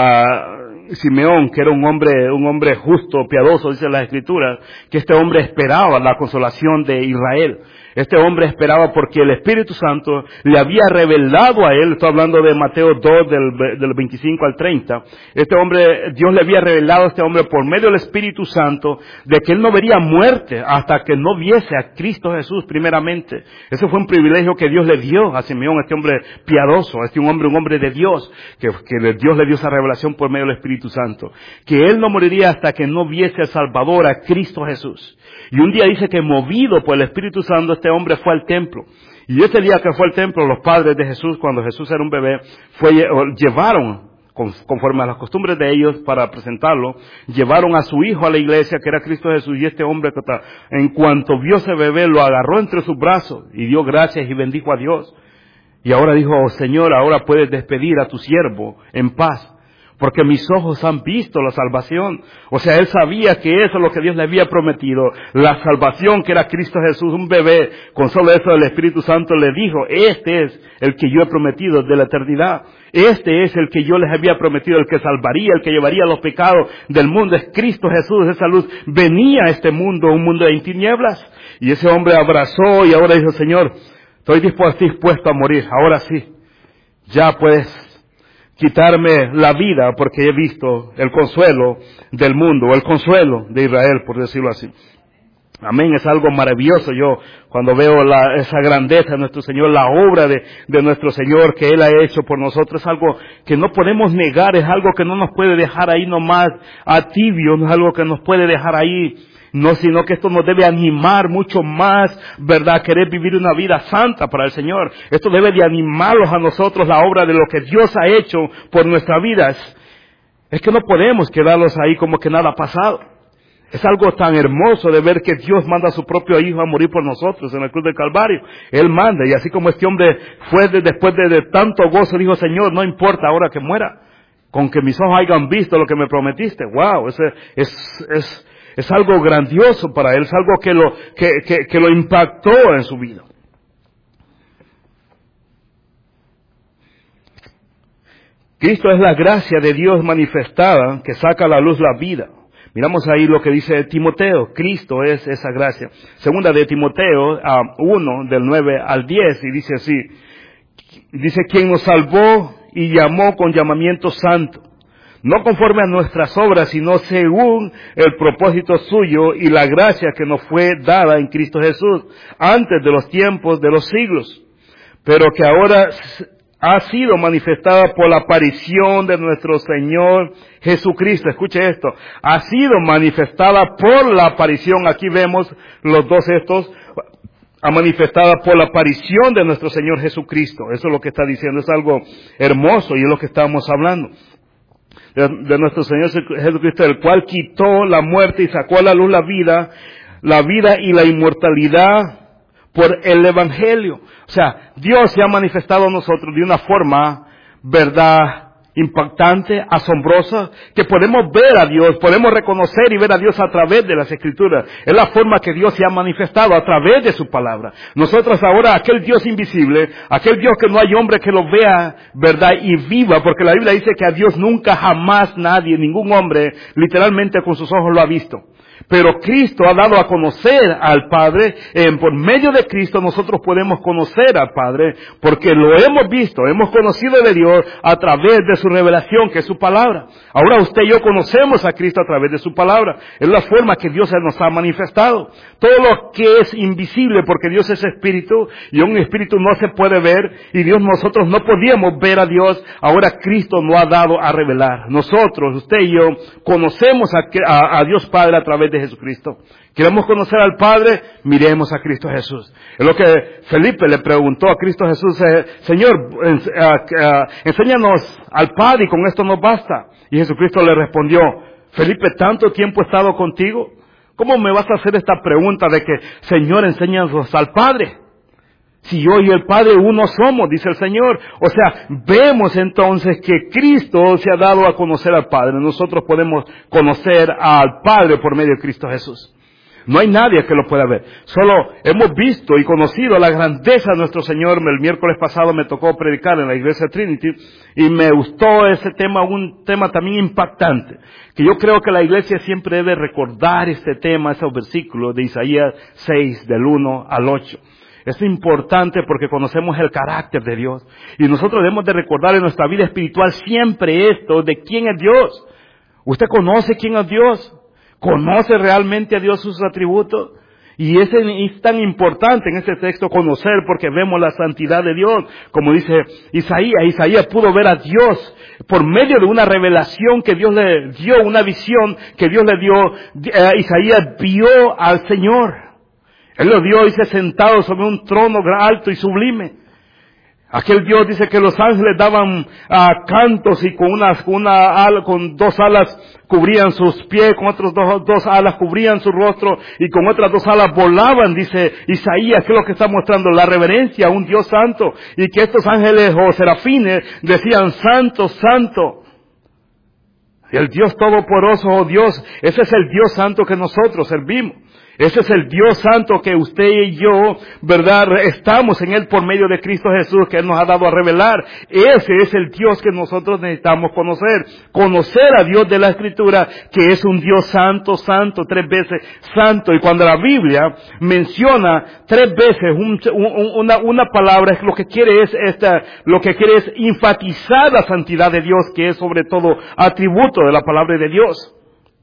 uh, Simeón, que era un hombre, un hombre justo, piadoso, dice la Escritura, que este hombre esperaba la consolación de Israel. Este hombre esperaba porque el Espíritu Santo le había revelado a él, estoy hablando de Mateo dos, del, del veinticinco al treinta, este hombre, Dios le había revelado a este hombre por medio del Espíritu Santo de que él no vería muerte hasta que no viese a Cristo Jesús primeramente. Ese fue un privilegio que Dios le dio a Simeón, a este hombre piadoso, a este un hombre, un hombre de Dios, que, que Dios le dio esa revelación por medio del Espíritu Santo, que él no moriría hasta que no viese al Salvador, a Cristo Jesús. Y un día dice que movido por el Espíritu Santo, este hombre fue al templo. Y ese día que fue al templo, los padres de Jesús, cuando Jesús era un bebé, fue, llevaron, conforme a las costumbres de ellos, para presentarlo, llevaron a su hijo a la iglesia, que era Cristo Jesús, y este hombre, en cuanto vio ese bebé, lo agarró entre sus brazos, y dio gracias y bendijo a Dios. Y ahora dijo, oh, Señor, ahora puedes despedir a tu siervo en paz, porque mis ojos han visto la salvación. O sea, él sabía que eso es lo que Dios le había prometido, la salvación que era Cristo Jesús, un bebé. Con solo eso el Espíritu Santo le dijo, este es el que yo he prometido de la eternidad. Este es el que yo les había prometido, el que salvaría, el que llevaría los pecados del mundo. Es Cristo Jesús, esa luz venía a este mundo, un mundo en tinieblas. Y ese hombre abrazó y ahora dijo, Señor, estoy dispuesto a morir, ahora sí, ya puedes quitarme la vida porque he visto el consuelo del mundo, o el consuelo de Israel, por decirlo así. Amén, es algo maravilloso yo cuando veo la, esa grandeza de nuestro Señor, la obra de, de nuestro Señor que Él ha hecho por nosotros, es algo que no podemos negar, es algo que no nos puede dejar ahí nomás a tibio, no es algo que nos puede dejar ahí. No, sino que esto nos debe animar mucho más, ¿verdad? Querer vivir una vida santa para el Señor. Esto debe de animarlos a nosotros, la obra de lo que Dios ha hecho por nuestras vidas. Es que no podemos quedarlos ahí como que nada ha pasado. Es algo tan hermoso de ver que Dios manda a su propio Hijo a morir por nosotros en la cruz del Calvario. Él manda, y así como este hombre fue de, después de, de tanto gozo, dijo, Señor, no importa ahora que muera, con que mis ojos hayan visto lo que me prometiste. Wow, ese es... es Es algo grandioso para él, es algo que lo, que, que, que lo impactó en su vida. Cristo es la gracia de Dios manifestada que saca a la luz la vida. Miramos ahí lo que dice Timoteo, Cristo es esa gracia. Segunda de Timoteo uh, uno, del nueve al diez, y dice así, dice, quien nos salvó y llamó con llamamiento santo, no conforme a nuestras obras, sino según el propósito suyo y la gracia que nos fue dada en Cristo Jesús, antes de los tiempos de los siglos, pero que ahora ha sido manifestada por la aparición de nuestro Señor Jesucristo. Escuche esto, ha sido manifestada por la aparición, aquí vemos los dos estos, ha manifestada por la aparición de nuestro Señor Jesucristo. Eso es lo que está diciendo, es algo hermoso y es lo que estamos hablando. De, de nuestro Señor Jesucristo, el cual quitó la muerte y sacó a la luz la vida, la vida y la inmortalidad por el Evangelio. O sea, Dios se ha manifestado a nosotros de una forma, verdad, impactante, asombrosa, que podemos ver a Dios, podemos reconocer y ver a Dios a través de las Escrituras. Es la forma que Dios se ha manifestado a través de su palabra. Nosotros ahora, aquel Dios invisible, aquel Dios que no hay hombre que lo vea, verdad, y viva, porque la Biblia dice que a Dios nunca jamás nadie, ningún hombre, literalmente con sus ojos lo ha visto. Pero Cristo ha dado a conocer al Padre. Eh, por medio de Cristo nosotros podemos conocer al Padre, porque lo hemos visto, hemos conocido de Dios a través de su revelación, que es su palabra. Ahora usted y yo conocemos a Cristo a través de su palabra. Es la forma que Dios se nos ha manifestado. Todo lo que es invisible, porque Dios es espíritu, y un espíritu no se puede ver, y Dios, nosotros no podíamos ver a Dios. Ahora Cristo nos ha dado a revelar. Nosotros, usted y yo, conocemos a, a, a Dios Padre a través de Jesucristo. ¿Queremos conocer al Padre? Miremos a Cristo Jesús. Es lo que Felipe le preguntó a Cristo Jesús, eh, Señor, eh, eh, enséñanos al Padre y con esto nos basta. Y Jesucristo le respondió, Felipe, ¿tanto tiempo he estado contigo? ¿Cómo me vas a hacer esta pregunta de que, Señor, enséñanos al Padre? Si yo y el Padre uno somos, dice el Señor. O sea, vemos entonces que Cristo se ha dado a conocer al Padre. Nosotros podemos conocer al Padre por medio de Cristo Jesús. No hay nadie que lo pueda ver. Solo hemos visto y conocido la grandeza de nuestro Señor. El miércoles pasado me tocó predicar en la iglesia Trinity y me gustó ese tema, un tema también impactante. Que yo creo que la iglesia siempre debe recordar este tema, esos versículos de Isaías seis, del uno al ocho. Es importante porque conocemos el carácter de Dios. Y nosotros debemos de recordar en nuestra vida espiritual siempre esto de quién es Dios. ¿Usted conoce quién es Dios? ¿Conoce realmente a Dios, sus atributos? Y es, es tan importante en este texto conocer porque vemos la santidad de Dios. Como dice Isaías, Isaías pudo ver a Dios por medio de una revelación que Dios le dio, una visión que Dios le dio. Eh, Isaías vio al Señor. Él lo vio, dice, sentado sobre un trono alto y sublime. Aquel Dios dice que los ángeles daban uh, cantos y con unas, con una ala, con dos alas cubrían sus pies, con otras dos, dos alas cubrían su rostro y con otras dos alas volaban, dice Isaías, que es lo que está mostrando la reverencia a un Dios santo, y que estos ángeles o serafines decían santo, santo. El Dios todopoderoso, oh Dios, ese es el Dios santo que nosotros servimos. Ese es el Dios santo que usted y yo, ¿verdad?, estamos en Él por medio de Cristo Jesús, que Él nos ha dado a revelar. Ese es el Dios que nosotros necesitamos conocer. Conocer a Dios de la Escritura, que es un Dios santo, santo, tres veces santo. Y cuando la Biblia menciona tres veces un, un, una, una palabra, lo que quiere es esta, lo que quiere es enfatizar la santidad de Dios, que es sobre todo atributo de la palabra de Dios.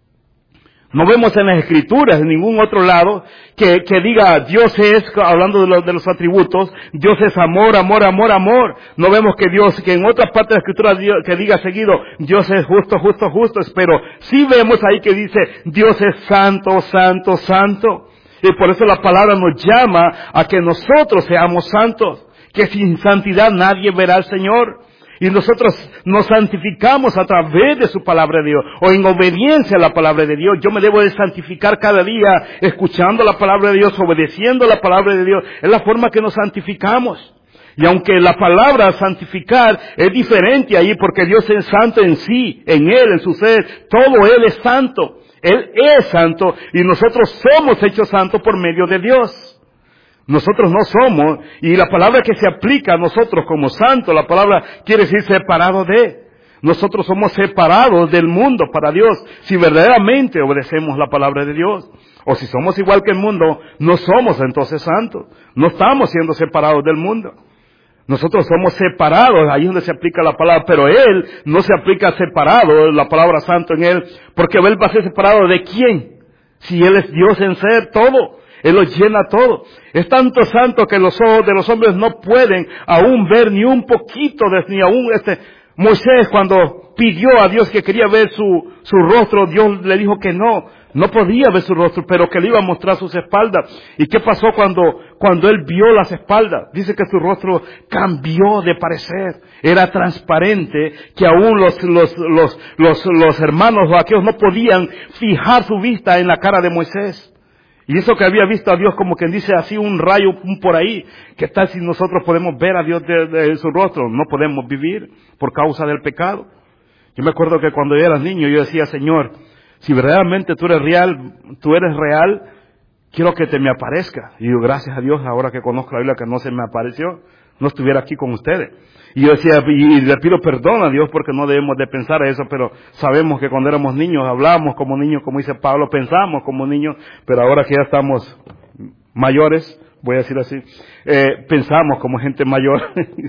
No vemos en las Escrituras, en ningún otro lado, que, que diga Dios es, hablando de los, de los atributos, Dios es amor, amor, amor, amor. No vemos que Dios, que en otras partes de la Escritura Dios, que diga seguido, Dios es justo, justo, justo, pero sí vemos ahí que dice, Dios es santo, santo, santo. Y por eso la palabra nos llama a que nosotros seamos santos, que sin santidad nadie verá al Señor. Y nosotros nos santificamos a través de su palabra de Dios, o en obediencia a la palabra de Dios. Yo me debo de santificar cada día, escuchando la palabra de Dios, obedeciendo la palabra de Dios. Es la forma que nos santificamos. Y aunque la palabra santificar es diferente ahí, porque Dios es santo en sí, en Él, en su ser, todo Él es santo. Él es santo, y nosotros somos hechos santos por medio de Dios. Nosotros no somos, y la palabra que se aplica a nosotros como santo, la palabra quiere decir separado de. Nosotros somos separados del mundo para Dios, si verdaderamente obedecemos la palabra de Dios. O si somos igual que el mundo, no somos entonces santos. No estamos siendo separados del mundo. Nosotros somos separados, ahí es donde se aplica la palabra, pero Él no se aplica separado, la palabra santo en Él, porque Él va a ser separado ¿de quién? Si Él es Dios en ser todo. Él lo llena todo. Es tanto santo que los ojos de los hombres no pueden aún ver ni un poquito de, ni aún este, Moisés cuando pidió a Dios que quería ver su, su rostro, Dios le dijo que no, no podía ver su rostro, pero que le iba a mostrar sus espaldas. ¿Y qué pasó cuando, cuando él vio las espaldas? Dice que su rostro cambió de parecer. Era transparente, que aún los, los, los, los, los hermanos o aquellos no podían fijar su vista en la cara de Moisés. Y eso que había visto a Dios como quien dice así un rayo un por ahí. ¿Qué tal si nosotros podemos ver a Dios de, de su rostro? No podemos vivir por causa del pecado. Yo me acuerdo que cuando yo era niño yo decía, Señor, si verdaderamente tú eres real, tú eres real, quiero que te me aparezca. Y yo, gracias a Dios, ahora que conozco la Biblia, que no se me apareció. no estuviera aquí con ustedes. Y yo decía, y le pido perdón a Dios porque no debemos de pensar eso, pero sabemos que cuando éramos niños hablábamos como niños, como dice Pablo, pensamos como niños, pero ahora que ya estamos mayores, voy a decir así, eh, pensamos como gente mayor,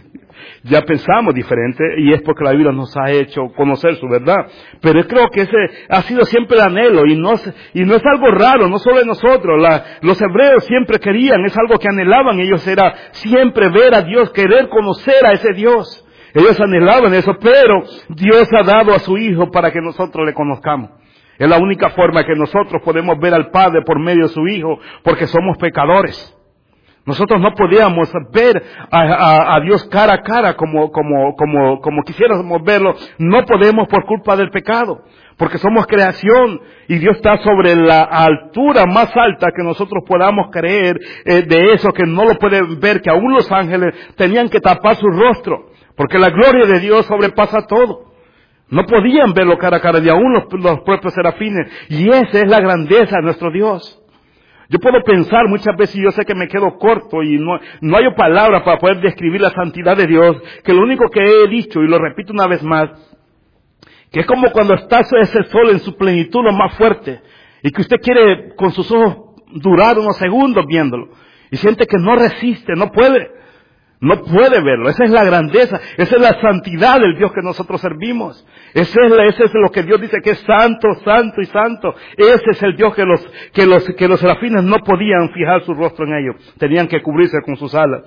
ya pensamos diferente, y es porque la Biblia nos ha hecho conocer su verdad. Pero yo creo que ese ha sido siempre el anhelo, y no, y no es algo raro, no solo de nosotros. La, los hebreos siempre querían, es algo que anhelaban ellos, era siempre ver a Dios, querer conocer a ese Dios. Ellos anhelaban eso, pero Dios ha dado a su Hijo para que nosotros le conozcamos. Es la única forma que nosotros podemos ver al Padre por medio de su Hijo, porque somos pecadores. Nosotros no podíamos ver a, a, a Dios cara a cara como, como, como, como quisiéramos verlo. No podemos por culpa del pecado, porque somos creación y Dios está sobre la altura más alta que nosotros podamos creer, eh, de eso que no lo pueden ver, que aún los ángeles tenían que tapar su rostro, porque la gloria de Dios sobrepasa todo. No podían verlo cara a cara, y aún los, los propios serafines, y esa es la grandeza de nuestro Dios. Yo puedo pensar muchas veces, y yo sé que me quedo corto y no, no hay palabras para poder describir la santidad de Dios, que lo único que he dicho, y lo repito una vez más, que es como cuando está ese sol en su plenitud lo más fuerte, y que usted quiere con sus ojos durar unos segundos viéndolo, y siente que no resiste, no puede. No puede verlo. Esa es la grandeza. Esa es la santidad del Dios que nosotros servimos. Ese es, la, ese es lo que Dios dice que es santo, santo y santo. Ese es el Dios que los, que los, que los serafines no podían fijar su rostro en ellos. Tenían que cubrirse con sus alas.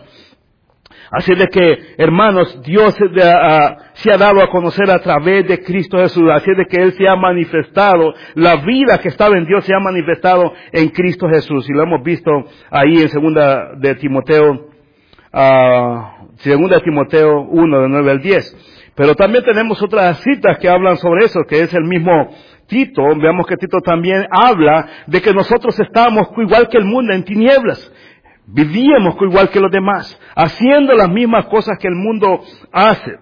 Así de que, hermanos, Dios se, uh, se ha dado a conocer a través de Cristo Jesús. Así de que Él se ha manifestado. La vida que estaba en Dios se ha manifestado en Cristo Jesús. Y lo hemos visto ahí en segunda de Timoteo. Uh, segunda Timoteo uno, de nueve al diez. Pero también tenemos otras citas que hablan sobre eso, que es el mismo Tito. Veamos que Tito también habla de que nosotros estábamos igual que el mundo en tinieblas. Vivíamos igual que los demás, haciendo las mismas cosas que el mundo hace.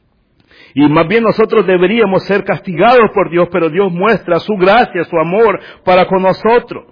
Y más bien nosotros deberíamos ser castigados por Dios, pero Dios muestra su gracia, su amor para con nosotros.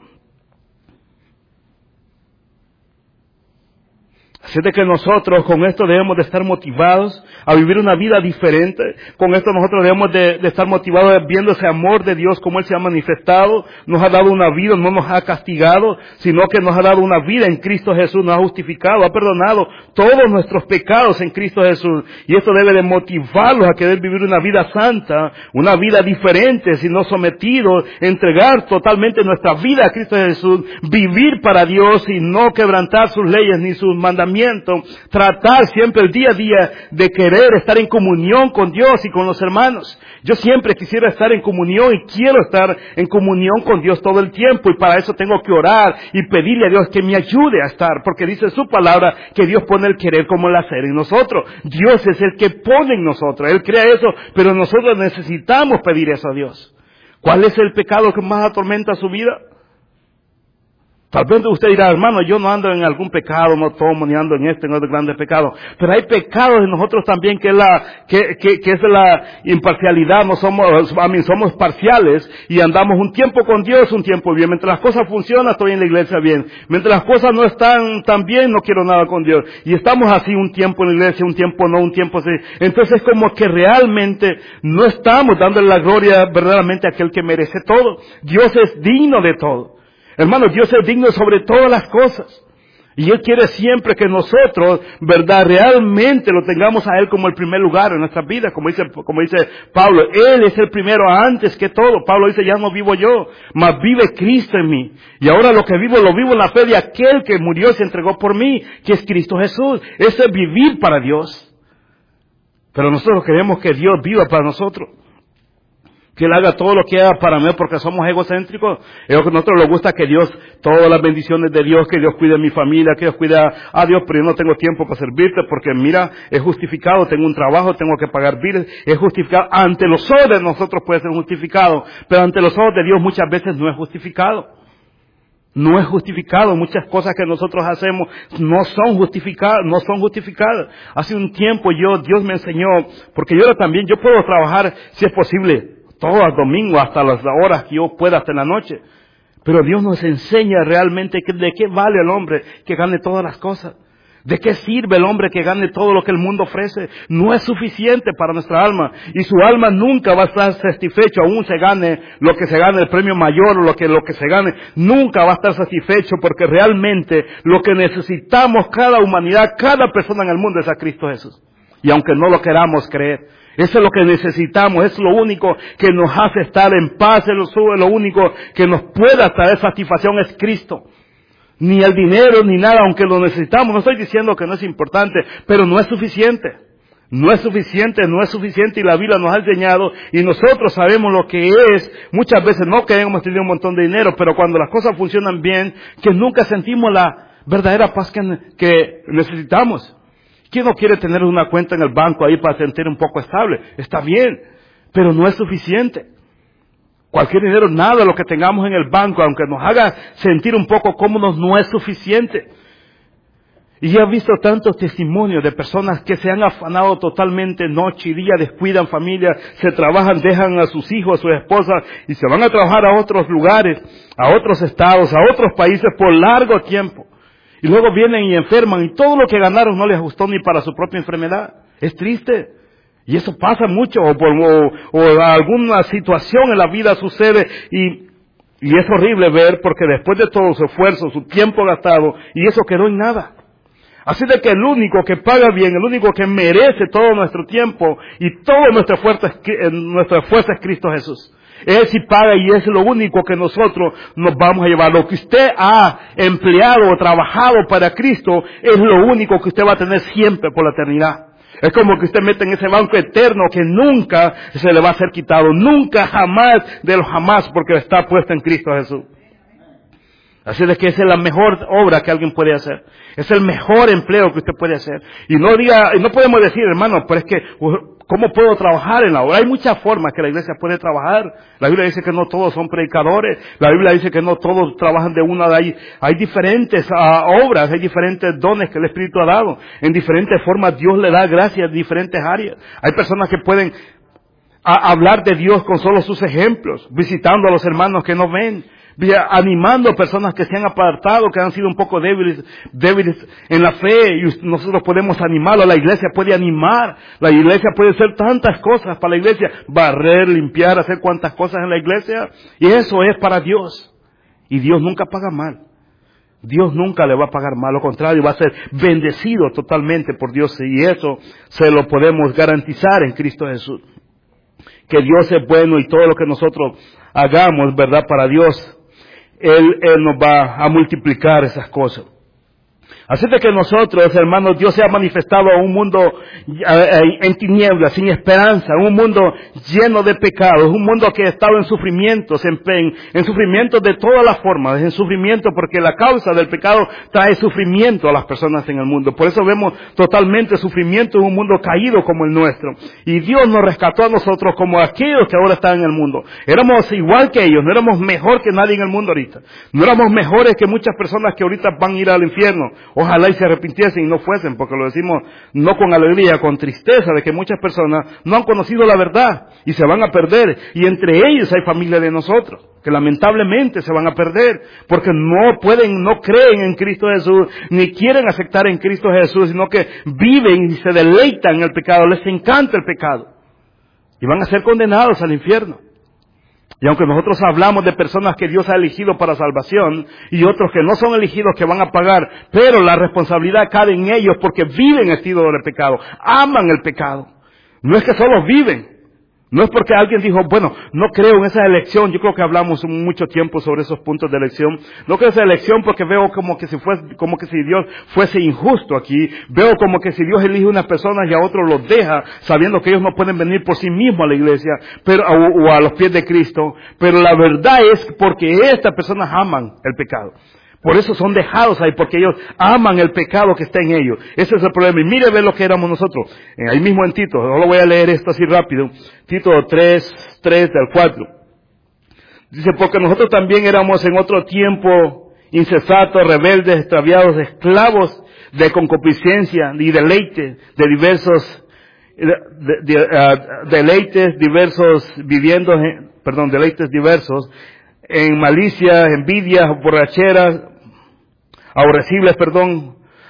Así de que nosotros con esto debemos de estar motivados a vivir una vida diferente. Con esto nosotros debemos de, de estar motivados viendo ese amor de Dios como Él se ha manifestado. Nos ha dado una vida, no nos ha castigado, sino que nos ha dado una vida en Cristo Jesús. Nos ha justificado, ha perdonado todos nuestros pecados en Cristo Jesús. Y esto debe de motivarlos a querer vivir una vida santa, una vida diferente, sino sometidos, entregar totalmente nuestra vida a Cristo Jesús, vivir para Dios y no quebrantar sus leyes ni sus mandamientos. Tratar siempre el día a día de querer estar en comunión con Dios y con los hermanos. Yo siempre quisiera estar en comunión y quiero estar en comunión con Dios todo el tiempo, y para eso tengo que orar y pedirle a Dios que me ayude a estar, porque dice su palabra que Dios pone el querer como el hacer en nosotros. Dios es el que pone en nosotros, Él crea eso, pero nosotros necesitamos pedir eso a Dios. ¿Cuál es el pecado que más atormenta su vida? Tal vez usted dirá, hermano, yo no ando en algún pecado, no tomo ni ando en este, en otro grande pecado. Pero hay pecados en nosotros también que es la, que, que, que es la imparcialidad, no somos, a mí somos parciales y andamos un tiempo con Dios, un tiempo bien. Mientras las cosas funcionan, estoy en la iglesia bien. Mientras las cosas no están tan bien, no quiero nada con Dios. Y estamos así un tiempo en la iglesia, un tiempo no, un tiempo así. Entonces como que realmente no estamos dándole la gloria verdaderamente a aquel que merece todo. Dios es digno de todo. Hermano, Dios es digno sobre todas las cosas. Y Él quiere siempre que nosotros, verdad, realmente lo tengamos a Él como el primer lugar en nuestras vidas. Como dice, como dice Pablo, Él es el primero antes que todo. Pablo dice, ya no vivo yo, mas vive Cristo en mí. Y ahora lo que vivo, lo vivo en la fe de aquel que murió y se entregó por mí, que es Cristo Jesús. Ese es vivir para Dios. Pero nosotros queremos que Dios viva para nosotros. Que Él haga todo lo que haga para mí, porque somos egocéntricos. Es lo que a nosotros nos gusta, que Dios, todas las bendiciones de Dios, que Dios cuide a mi familia, que Dios cuide a Dios, pero yo no tengo tiempo para servirte, porque mira, es justificado, tengo un trabajo, tengo que pagar biles, es justificado. Ante los ojos de nosotros puede ser justificado, pero ante los ojos de Dios muchas veces no es justificado. No es justificado. Muchas cosas que nosotros hacemos no son justificadas, no son justificadas. Hace un tiempo yo, Dios me enseñó, porque yo también, yo puedo trabajar, si es posible, todos los domingos, hasta las horas que yo pueda, hasta en la noche. Pero Dios nos enseña realmente que, de qué vale el hombre que gane todas las cosas. ¿De qué sirve el hombre que gane todo lo que el mundo ofrece? No es suficiente para nuestra alma. Y su alma nunca va a estar satisfecho, aún se gane lo que se gane, el premio mayor o lo que, lo que se gane. Nunca va a estar satisfecho porque realmente lo que necesitamos cada humanidad, cada persona en el mundo es a Cristo Jesús. Y aunque no lo queramos creer, eso es lo que necesitamos, es lo único que nos hace estar en paz, es lo, lo único que nos pueda traer satisfacción es Cristo. Ni el dinero, ni nada, aunque lo necesitamos. No estoy diciendo que no es importante, pero no es suficiente. No es suficiente, no es suficiente y la Biblia nos ha enseñado y nosotros sabemos lo que es. Muchas veces no queremos tener un montón de dinero, pero cuando las cosas funcionan bien, que nunca sentimos la verdadera paz que, que necesitamos. ¿Quién no quiere tener una cuenta en el banco ahí para sentir un poco estable? Está bien, pero no es suficiente. Cualquier dinero, nada de lo que tengamos en el banco, aunque nos haga sentir un poco cómodos, no es suficiente. Y he visto tantos testimonios de personas que se han afanado totalmente noche y día, descuidan familia, se trabajan, dejan a sus hijos, a sus esposas y se van a trabajar a otros lugares, a otros estados, a otros países por largo tiempo. Y luego vienen y enferman y todo lo que ganaron no les gustó ni para su propia enfermedad. Es triste. Y eso pasa mucho, o, por, o, o alguna situación en la vida sucede y, y es horrible ver porque después de todo su esfuerzo, su tiempo gastado, y eso quedó en nada. Así de que el único que paga bien, el único que merece todo nuestro tiempo y todo nuestro esfuerzo es, nuestro esfuerzo es Cristo Jesús. Él sí paga y es lo único que nosotros nos vamos a llevar. Lo que usted ha empleado o trabajado para Cristo es lo único que usted va a tener siempre por la eternidad. Es como que usted mete en ese banco eterno que nunca se le va a ser quitado. Nunca, jamás, de los jamás, porque está puesto en Cristo Jesús. Así de que esa es la mejor obra que alguien puede hacer. Es el mejor empleo que usted puede hacer. Y no diga, no podemos decir, hermano, pero es que, ¿cómo puedo trabajar en la obra? Hay muchas formas que la iglesia puede trabajar. La Biblia dice que no todos son predicadores. La Biblia dice que no todos trabajan de una de ahí. Hay diferentes uh, obras, hay diferentes dones que el Espíritu ha dado. En diferentes formas Dios le da gracia en diferentes áreas. Hay personas que pueden a, hablar de Dios con solo sus ejemplos, visitando a los hermanos que no ven, animando a personas que se han apartado, que han sido un poco débiles, débiles en la fe, y nosotros podemos animarlo. La iglesia puede animar, la iglesia puede hacer tantas cosas para la iglesia, barrer, limpiar, hacer cuantas cosas en la iglesia, y eso es para Dios. Y Dios nunca paga mal. Dios nunca le va a pagar mal, lo contrario, va a ser bendecido totalmente por Dios, y eso se lo podemos garantizar en Cristo Jesús. Que Dios es bueno y todo lo que nosotros hagamos, ¿verdad?, para Dios, Él, Él nos va a multiplicar esas cosas. Así de que nosotros, hermanos, Dios se ha manifestado a un mundo en tinieblas, sin esperanza, un mundo lleno de pecados, un mundo que ha estado en sufrimientos, en, en, en sufrimientos de todas las formas, en sufrimiento porque la causa del pecado trae sufrimiento a las personas en el mundo. Por eso vemos totalmente sufrimiento en un mundo caído como el nuestro. Y Dios nos rescató a nosotros como aquellos que ahora están en el mundo. Éramos igual que ellos, no éramos mejor que nadie en el mundo ahorita. No éramos mejores que muchas personas que ahorita van a ir al infierno. Ojalá y se arrepintiesen y no fuesen, porque lo decimos no con alegría, con tristeza de que muchas personas no han conocido la verdad y se van a perder. Y entre ellos hay familia de nosotros que lamentablemente se van a perder porque no pueden, no creen en Cristo Jesús, ni quieren aceptar en Cristo Jesús, sino que viven y se deleitan en el pecado, les encanta el pecado y van a ser condenados al infierno. Y aunque nosotros hablamos de personas que Dios ha elegido para salvación y otros que no son elegidos que van a pagar, pero la responsabilidad cae en ellos porque viven estilo del pecado, aman el pecado. No es que solo viven, no es porque alguien dijo, bueno, no creo en esa elección. Yo creo que hablamos mucho tiempo sobre esos puntos de elección. No creo en esa elección porque veo como que si fuese, como que si Dios fuese injusto aquí. Veo como que si Dios elige unas personas y a otros los deja, sabiendo que ellos no pueden venir por sí mismos a la iglesia, pero o, o a los pies de Cristo. Pero la verdad es porque estas personas aman el pecado. Por eso son dejados ahí, porque ellos aman el pecado que está en ellos. Ese es el problema. Y mire, ve lo que éramos nosotros. Eh, ahí mismo en Tito, no lo voy a leer esto así rápido. Tito tres, tres del cuatro. Dice, porque nosotros también éramos en otro tiempo insensatos, rebeldes, extraviados, esclavos de concupiscencia y deleites de diversos, de, de, de, uh, deleites diversos, viviendo, en, perdón, deleites diversos, en malicia, envidias, borracheras, aborrecibles, perdón,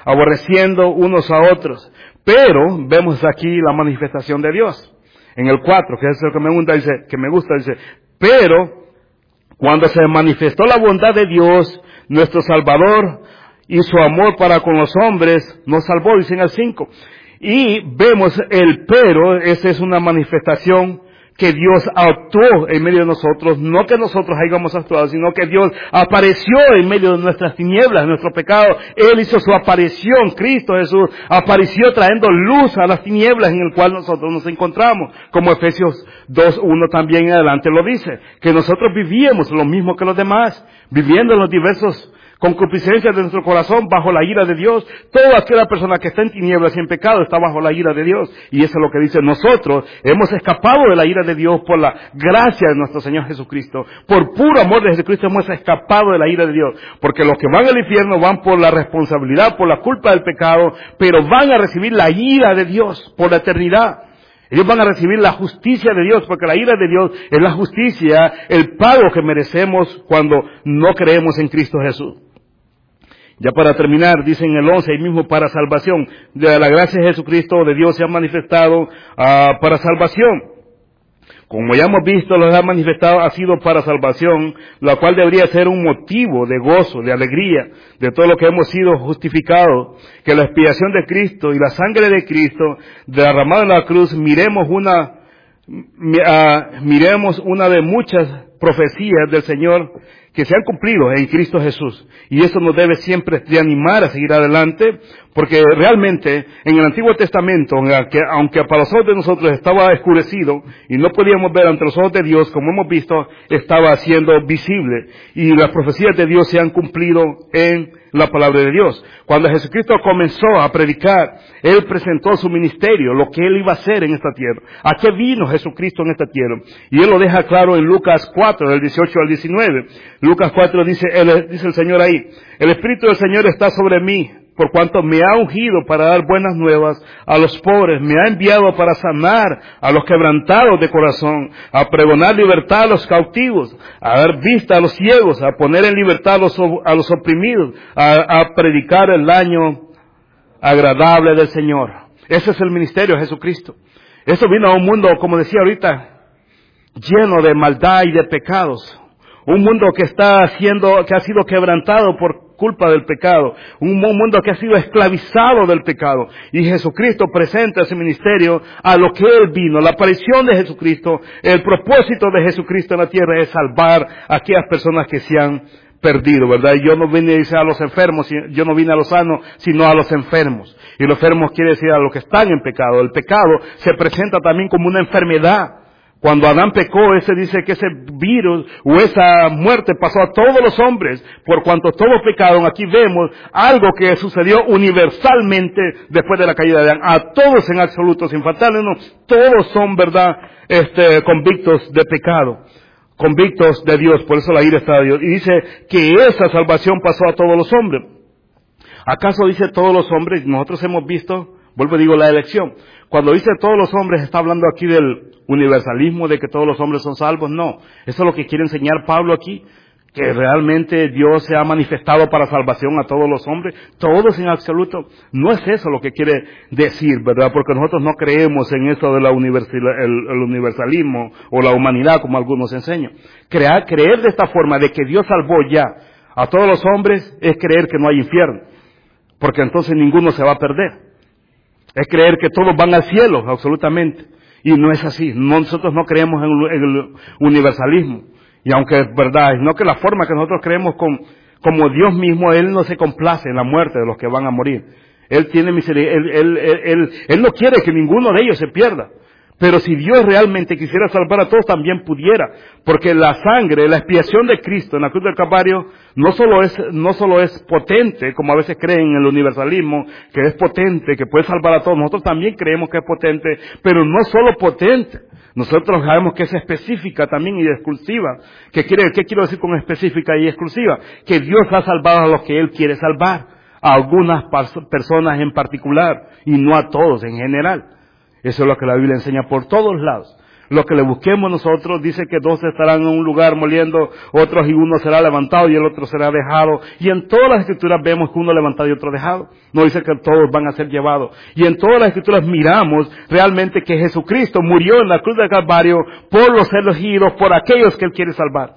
aborreciendo unos a otros. Pero vemos aquí la manifestación de Dios. En el cuatro, que es el que me gusta, dice, que me gusta, dice, pero cuando se manifestó la bondad de Dios, nuestro Salvador, y su amor para con los hombres, nos salvó, dice en el cinco. Y vemos el pero, esa es una manifestación que Dios actuó en medio de nosotros, no que nosotros hayamos actuado, sino que Dios apareció en medio de nuestras tinieblas, de nuestro pecado. Él hizo su aparición, Cristo Jesús apareció trayendo luz a las tinieblas en el cual nosotros nos encontramos, como Efesios dos uno también en adelante lo dice, que nosotros vivíamos lo mismo que los demás, viviendo en los diversos concupiscencias de nuestro corazón bajo la ira de Dios. Toda aquella persona que está en tinieblas y en pecado está bajo la ira de Dios. Y eso es lo que dice, nosotros hemos escapado de la ira de Dios por la gracia de nuestro Señor Jesucristo. Por puro amor de Jesucristo hemos escapado de la ira de Dios. Porque los que van al infierno van por la responsabilidad, por la culpa del pecado, pero van a recibir la ira de Dios por la eternidad. Ellos van a recibir la justicia de Dios, porque la ira de Dios es la justicia, el pago que merecemos cuando no creemos en Cristo Jesús. Ya para terminar, dice en el once, ahí mismo para salvación, de la gracia de Jesucristo, de Dios se ha manifestado uh, para salvación. Como ya hemos visto, lo ha manifestado, ha sido para salvación, la cual debería ser un motivo de gozo, de alegría, de todo lo que hemos sido justificados, que la expiación de Cristo y la sangre de Cristo, derramada en la cruz, miremos una, uh, miremos una de muchas profecías del Señor que se han cumplido en Cristo Jesús. Y eso nos debe siempre de animar a seguir adelante, porque realmente en el Antiguo Testamento, aunque, aunque para los ojos de nosotros estaba oscurecido y no podíamos ver ante los ojos de Dios, como hemos visto, estaba siendo visible. Y las profecías de Dios se han cumplido en la palabra de Dios. Cuando Jesucristo comenzó a predicar, Él presentó su ministerio, lo que Él iba a hacer en esta tierra. ¿A qué vino Jesucristo en esta tierra? Y Él lo deja claro en Lucas cuatro, del dieciocho al diecinueve. Lucas cuatro dice, él, dice el Señor ahí, el Espíritu del Señor está sobre mí, por cuanto me ha ungido para dar buenas nuevas a los pobres, me ha enviado para sanar a los quebrantados de corazón, a pregonar libertad a los cautivos, a dar vista a los ciegos, a poner en libertad a los, a los oprimidos, a, a predicar el año agradable del Señor. Ese es el ministerio de Jesucristo. Eso vino a un mundo, como decía ahorita, lleno de maldad y de pecados. Un mundo que está siendo, que ha sido quebrantado por culpa del pecado. Un mundo que ha sido esclavizado del pecado. Y Jesucristo presenta ese ministerio a lo que Él vino. La aparición de Jesucristo, el propósito de Jesucristo en la tierra es salvar a aquellas personas que se han perdido, ¿verdad? Y yo no vine a decir a los enfermos, yo no vine a los sanos, sino a los enfermos. Y los enfermos quiere decir a los que están en pecado. El pecado se presenta también como una enfermedad. Cuando Adán pecó, ese dice que ese virus o esa muerte pasó a todos los hombres, por cuanto todos pecaron. Aquí vemos algo que sucedió universalmente después de la caída de Adán. A todos en absoluto, sin faltarles, todos son, verdad, este, convictos de pecado, convictos de Dios. Por eso la ira está de Dios. Y dice que esa salvación pasó a todos los hombres. ¿Acaso dice todos los hombres? Nosotros hemos visto, vuelvo a digo, la elección. Cuando dice todos los hombres, está hablando aquí del universalismo, de que todos los hombres son salvos. No, eso es lo que quiere enseñar Pablo aquí, que realmente Dios se ha manifestado para salvación a todos los hombres, todos en absoluto. No es eso lo que quiere decir, ¿verdad? Porque nosotros no creemos en eso de la universal, el, el universalismo o la humanidad, como algunos enseñan. Crear, creer de esta forma, de que Dios salvó ya a todos los hombres, es creer que no hay infierno, porque entonces ninguno se va a perder. Es creer que todos van al cielo, absolutamente. Y no es así. Nosotros no creemos en el universalismo. Y aunque es verdad, no que la forma que nosotros creemos con, como Dios mismo, Él no se complace en la muerte de los que van a morir. Él tiene misericordia, él, él, él, él, él no quiere que ninguno de ellos se pierda. Pero si Dios realmente quisiera salvar a todos, también pudiera. Porque la sangre, la expiación de Cristo en la cruz del Calvario, no solo es, no solo es potente, como a veces creen en el universalismo, que es potente, que puede salvar a todos. Nosotros también creemos que es potente, pero no solo potente. Nosotros sabemos que es específica también y exclusiva. ¿Qué quiere, qué quiero decir con específica y exclusiva? Que Dios ha salvado a los que Él quiere salvar. A algunas personas en particular, y no a todos en general. Eso es lo que la Biblia enseña por todos lados. lo que le busquemos nosotros. Dice que dos estarán en un lugar moliendo, otros y uno será levantado y el otro será dejado. Y en todas las escrituras vemos que uno levantado y otro dejado. No dice que todos van a ser llevados. Y en todas las escrituras miramos realmente que Jesucristo murió en la cruz del Calvario por los elegidos, por aquellos que Él quiere salvar.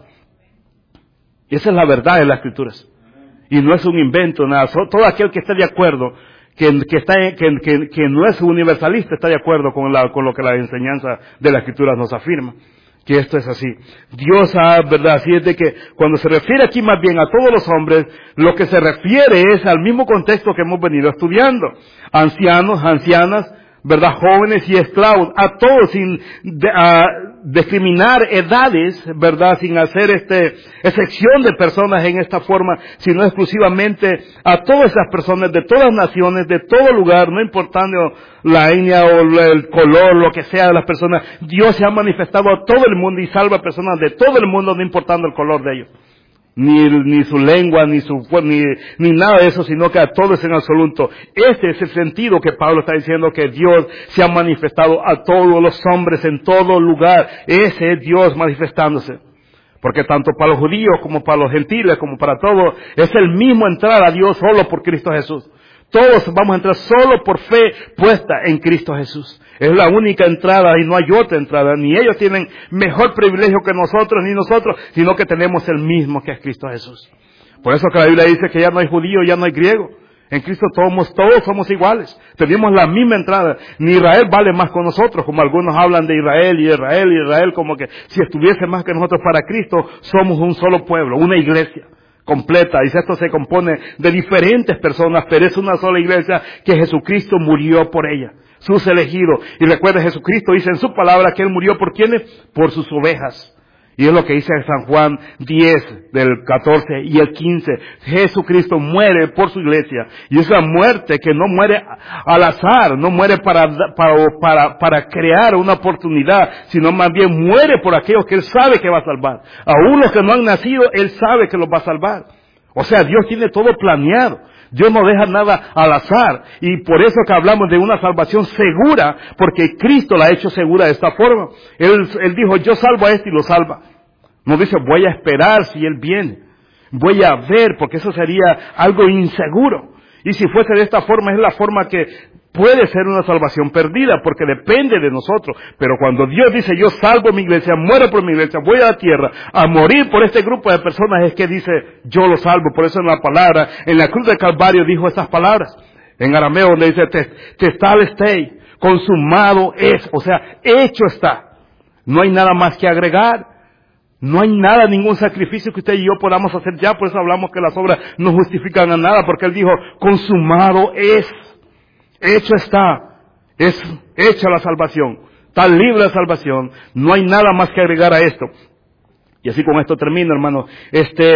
Y esa es la verdad de las escrituras. Y no es un invento, nada. Todo aquel que esté de acuerdo, que, que, está, que, que, que no es universalista, está de acuerdo con, la, con lo que la enseñanza de las escrituras nos afirma. Que esto es así. Dios ha, ¿verdad? Así es de que cuando se refiere aquí más bien a todos los hombres, lo que se refiere es al mismo contexto que hemos venido estudiando. Ancianos, ancianas, ¿verdad? Jóvenes y esclavos, a todos sin de, a discriminar edades, ¿verdad? Sin hacer este excepción de personas en esta forma, sino exclusivamente a todas esas personas de todas naciones, de todo lugar, no importando la etnia o el color, lo que sea de las personas. Dios se ha manifestado a todo el mundo y salva a personas de todo el mundo, no importando el color de ellos. Ni, ni su lengua, ni su, ni, ni nada de eso, sino que a todos en absoluto. Este es el sentido que Pablo está diciendo, que Dios se ha manifestado a todos los hombres en todo lugar. Ese es Dios manifestándose. Porque tanto para los judíos como para los gentiles, como para todos, es el mismo entrar a Dios solo por Cristo Jesús. Todos vamos a entrar solo por fe puesta en Cristo Jesús. Es la única entrada y no hay otra entrada. Ni ellos tienen mejor privilegio que nosotros, ni nosotros, sino que tenemos el mismo que es Cristo Jesús. Por eso que la Biblia dice que ya no hay judío, ya no hay griego. En Cristo todos, todos somos iguales. Tenemos la misma entrada. Ni Israel vale más con nosotros, como algunos hablan de Israel y Israel y Israel, como que si estuviese más que nosotros. Para Cristo somos un solo pueblo, una iglesia completa. Y esto se compone de diferentes personas, pero es una sola iglesia que Jesucristo murió por ella, sus elegidos. Y recuerda, Jesucristo dice en su palabra que Él murió por ¿quiénes? Por sus ovejas. Y es lo que dice en San Juan diez, del catorce y el quince. Jesucristo muere por su iglesia. Y es la muerte que no muere al azar, no muere para, para, para, para crear una oportunidad, sino más bien muere por aquellos que Él sabe que va a salvar. Aún los que no han nacido, Él sabe que los va a salvar. O sea, Dios tiene todo planeado. Dios no deja nada al azar. Y por eso que hablamos de una salvación segura, porque Cristo la ha hecho segura de esta forma. Él, él dijo, yo salvo a este y lo salva. No dice, voy a esperar si Él viene. Voy a ver, porque eso sería algo inseguro. Y si fuese de esta forma, es la forma que puede ser una salvación perdida, porque depende de nosotros. Pero cuando Dios dice, yo salvo mi iglesia, muero por mi iglesia, voy a la tierra a morir por este grupo de personas, es que dice, yo lo salvo. Por eso en la palabra, en la cruz del Calvario dijo estas palabras. En arameo donde dice, tetelestai, consumado es, o sea, hecho está. No hay nada más que agregar. No hay nada, ningún sacrificio que usted y yo podamos hacer ya. Por eso hablamos que las obras no justifican a nada, porque Él dijo, consumado es. Hecho está, es hecha la salvación, está libre la salvación, no hay nada más que agregar a esto. Y así con esto termino, hermano. Este,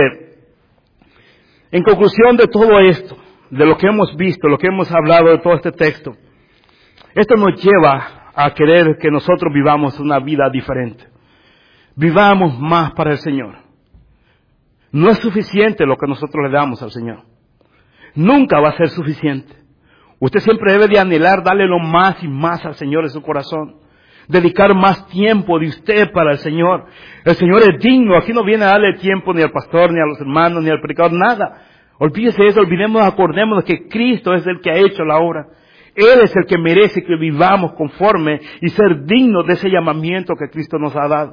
en conclusión de todo esto, de lo que hemos visto, lo que hemos hablado de todo este texto, esto nos lleva a querer que nosotros vivamos una vida diferente. Vivamos más para el Señor. No es suficiente lo que nosotros le damos al Señor. Nunca va a ser suficiente. Usted siempre debe de anhelar darle lo más y más al Señor en su corazón. Dedicar más tiempo de usted para el Señor. El Señor es digno. Aquí no viene a darle tiempo ni al pastor, ni a los hermanos, ni al predicador, nada. Olvídese de eso, olvidemos, acordémonos que Cristo es el que ha hecho la obra. Él es el que merece que vivamos conforme y ser dignos de ese llamamiento que Cristo nos ha dado.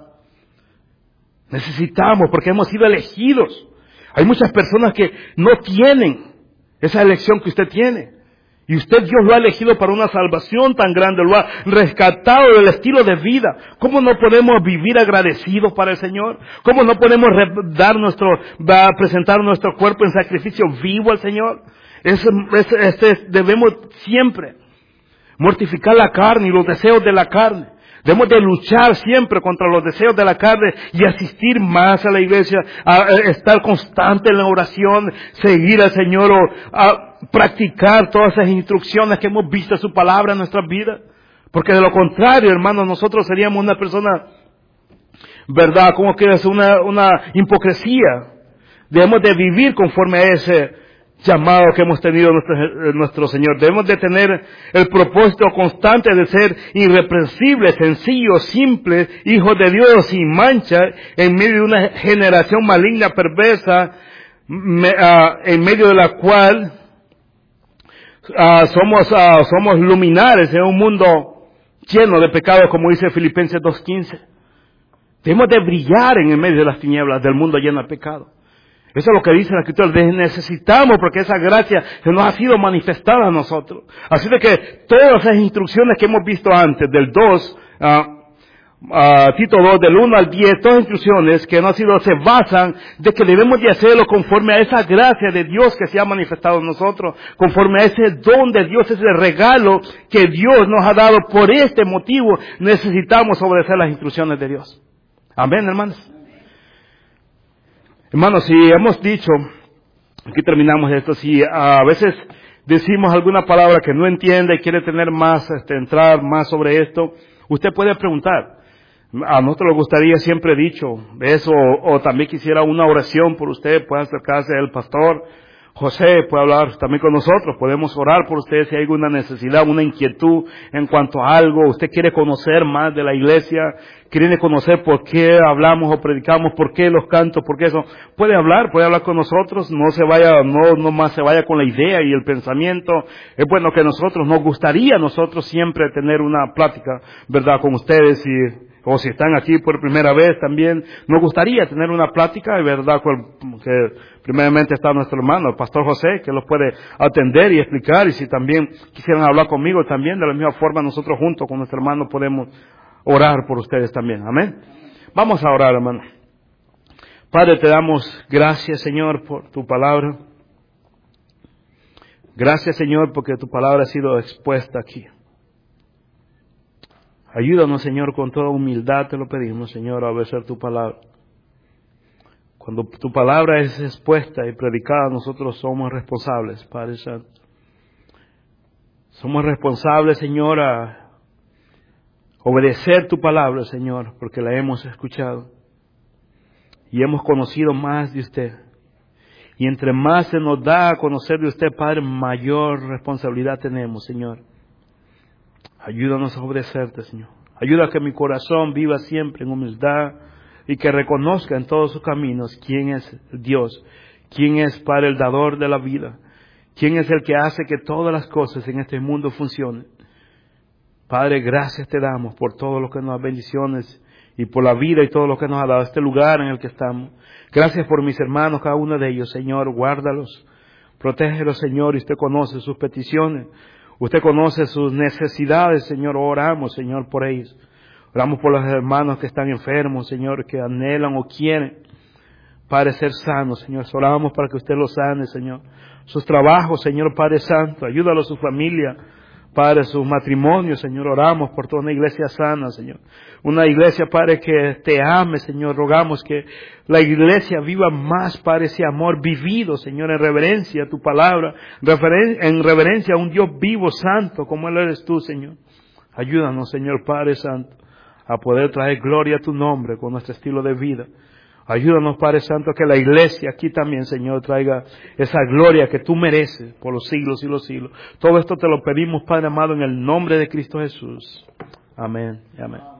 Necesitamos, porque hemos sido elegidos. Hay muchas personas que no tienen esa elección que usted tiene. Y usted, Dios lo ha elegido para una salvación tan grande, lo ha rescatado del estilo de vida. ¿Cómo no podemos vivir agradecidos para el Señor? ¿Cómo no podemos dar nuestro, presentar nuestro cuerpo en sacrificio vivo al Señor? Es, es, es, es, debemos siempre mortificar la carne y los deseos de la carne. Debemos de luchar siempre contra los deseos de la carne y asistir más a la iglesia, a estar constante en la oración, seguir al Señor o a practicar todas esas instrucciones que hemos visto en su palabra en nuestras vidas. Porque de lo contrario, hermanos, nosotros seríamos una persona, ¿verdad? Como que es una, una hipocresía. Debemos de vivir conforme a ese, llamado que hemos tenido nuestro, nuestro Señor. Debemos de tener el propósito constante de ser irreprensibles, sencillos, simples, hijos de Dios, sin mancha, en medio de una generación maligna, perversa, me, uh, en medio de la cual uh, somos, uh, somos luminares en un mundo lleno de pecados, como dice Filipenses dos quince. Debemos de brillar en el medio de las tinieblas del mundo lleno de pecado. Eso es lo que dice la Escritura. Necesitamos, porque esa gracia se nos ha sido manifestada a nosotros. Así de que todas esas instrucciones que hemos visto antes, del dos, uh, uh, Tito dos, del uno al diez, todas instrucciones que no han sido, se basan de que debemos de hacerlo conforme a esa gracia de Dios que se ha manifestado en nosotros, conforme a ese don de Dios, ese regalo que Dios nos ha dado. Por este motivo necesitamos obedecer las instrucciones de Dios. Amén, hermanos. Hermanos, si hemos dicho, aquí terminamos esto, si a veces decimos alguna palabra que no entiende y quiere tener más, este, entrar más sobre esto, usted puede preguntar. A nosotros nos gustaría, siempre he dicho eso, o, o también quisiera una oración por usted, puede acercarse al pastor José, puede hablar también con nosotros, podemos orar por usted si hay alguna necesidad, una inquietud en cuanto a algo, usted quiere conocer más de la iglesia, quiere conocer por qué hablamos o predicamos, por qué los cantos, por qué eso, puede hablar, puede hablar con nosotros, no se vaya, no, no más se vaya con la idea y el pensamiento. Es bueno que nosotros, nos gustaría a nosotros siempre tener una plática, ¿verdad?, con ustedes, y o si están aquí por primera vez también, nos gustaría tener una plática, de verdad, que primeramente está nuestro hermano, el pastor José, que los puede atender y explicar, y si también quisieran hablar conmigo también, de la misma forma nosotros juntos con nuestro hermano podemos orar por ustedes también. Amén. Vamos a orar, hermano. Padre, te damos gracias, Señor, por tu palabra. Gracias, Señor, porque tu palabra ha sido expuesta aquí. Ayúdanos, Señor, con toda humildad te lo pedimos, Señor, a obedecer tu palabra. Cuando tu palabra es expuesta y predicada, nosotros somos responsables, Padre Santo. Somos responsables, Señor, a obedecer tu palabra, Señor, porque la hemos escuchado y hemos conocido más de usted. Y entre más se nos da a conocer de usted, Padre, mayor responsabilidad tenemos, Señor. Ayúdanos a obedecerte, Señor. Ayuda a que mi corazón viva siempre en humildad y que reconozca en todos sus caminos quién es Dios, quién es, Padre, el dador de la vida, quién es el que hace que todas las cosas en este mundo funcionen. Padre, gracias te damos por todo lo que nos da bendiciones y por la vida y todo lo que nos ha dado este lugar en el que estamos. Gracias por mis hermanos, cada uno de ellos, Señor, guárdalos, protégelos, Señor, y usted conoce sus peticiones. Usted conoce sus necesidades, Señor. Oramos, Señor, por ellos. Oramos por los hermanos que están enfermos, Señor, que anhelan o quieren, Padre, ser sanos, Señor. Oramos para que usted los sane, Señor. Sus trabajos, Señor, Padre Santo. Ayúdalo a su familia, Padre, sus matrimonios, Señor. Oramos por toda una iglesia sana, Señor. Una iglesia, Padre, que te ame, Señor. Rogamos que la iglesia viva más, Padre, ese amor vivido, Señor, en reverencia a tu palabra, en reverencia a un Dios vivo, santo, como Él eres tú, Señor. Ayúdanos, Señor, Padre Santo, a poder traer gloria a tu nombre con nuestro estilo de vida. Ayúdanos, Padre Santo, que la iglesia aquí también, Señor, traiga esa gloria que tú mereces por los siglos y los siglos. Todo esto te lo pedimos, Padre amado, en el nombre de Cristo Jesús. Amén y amén.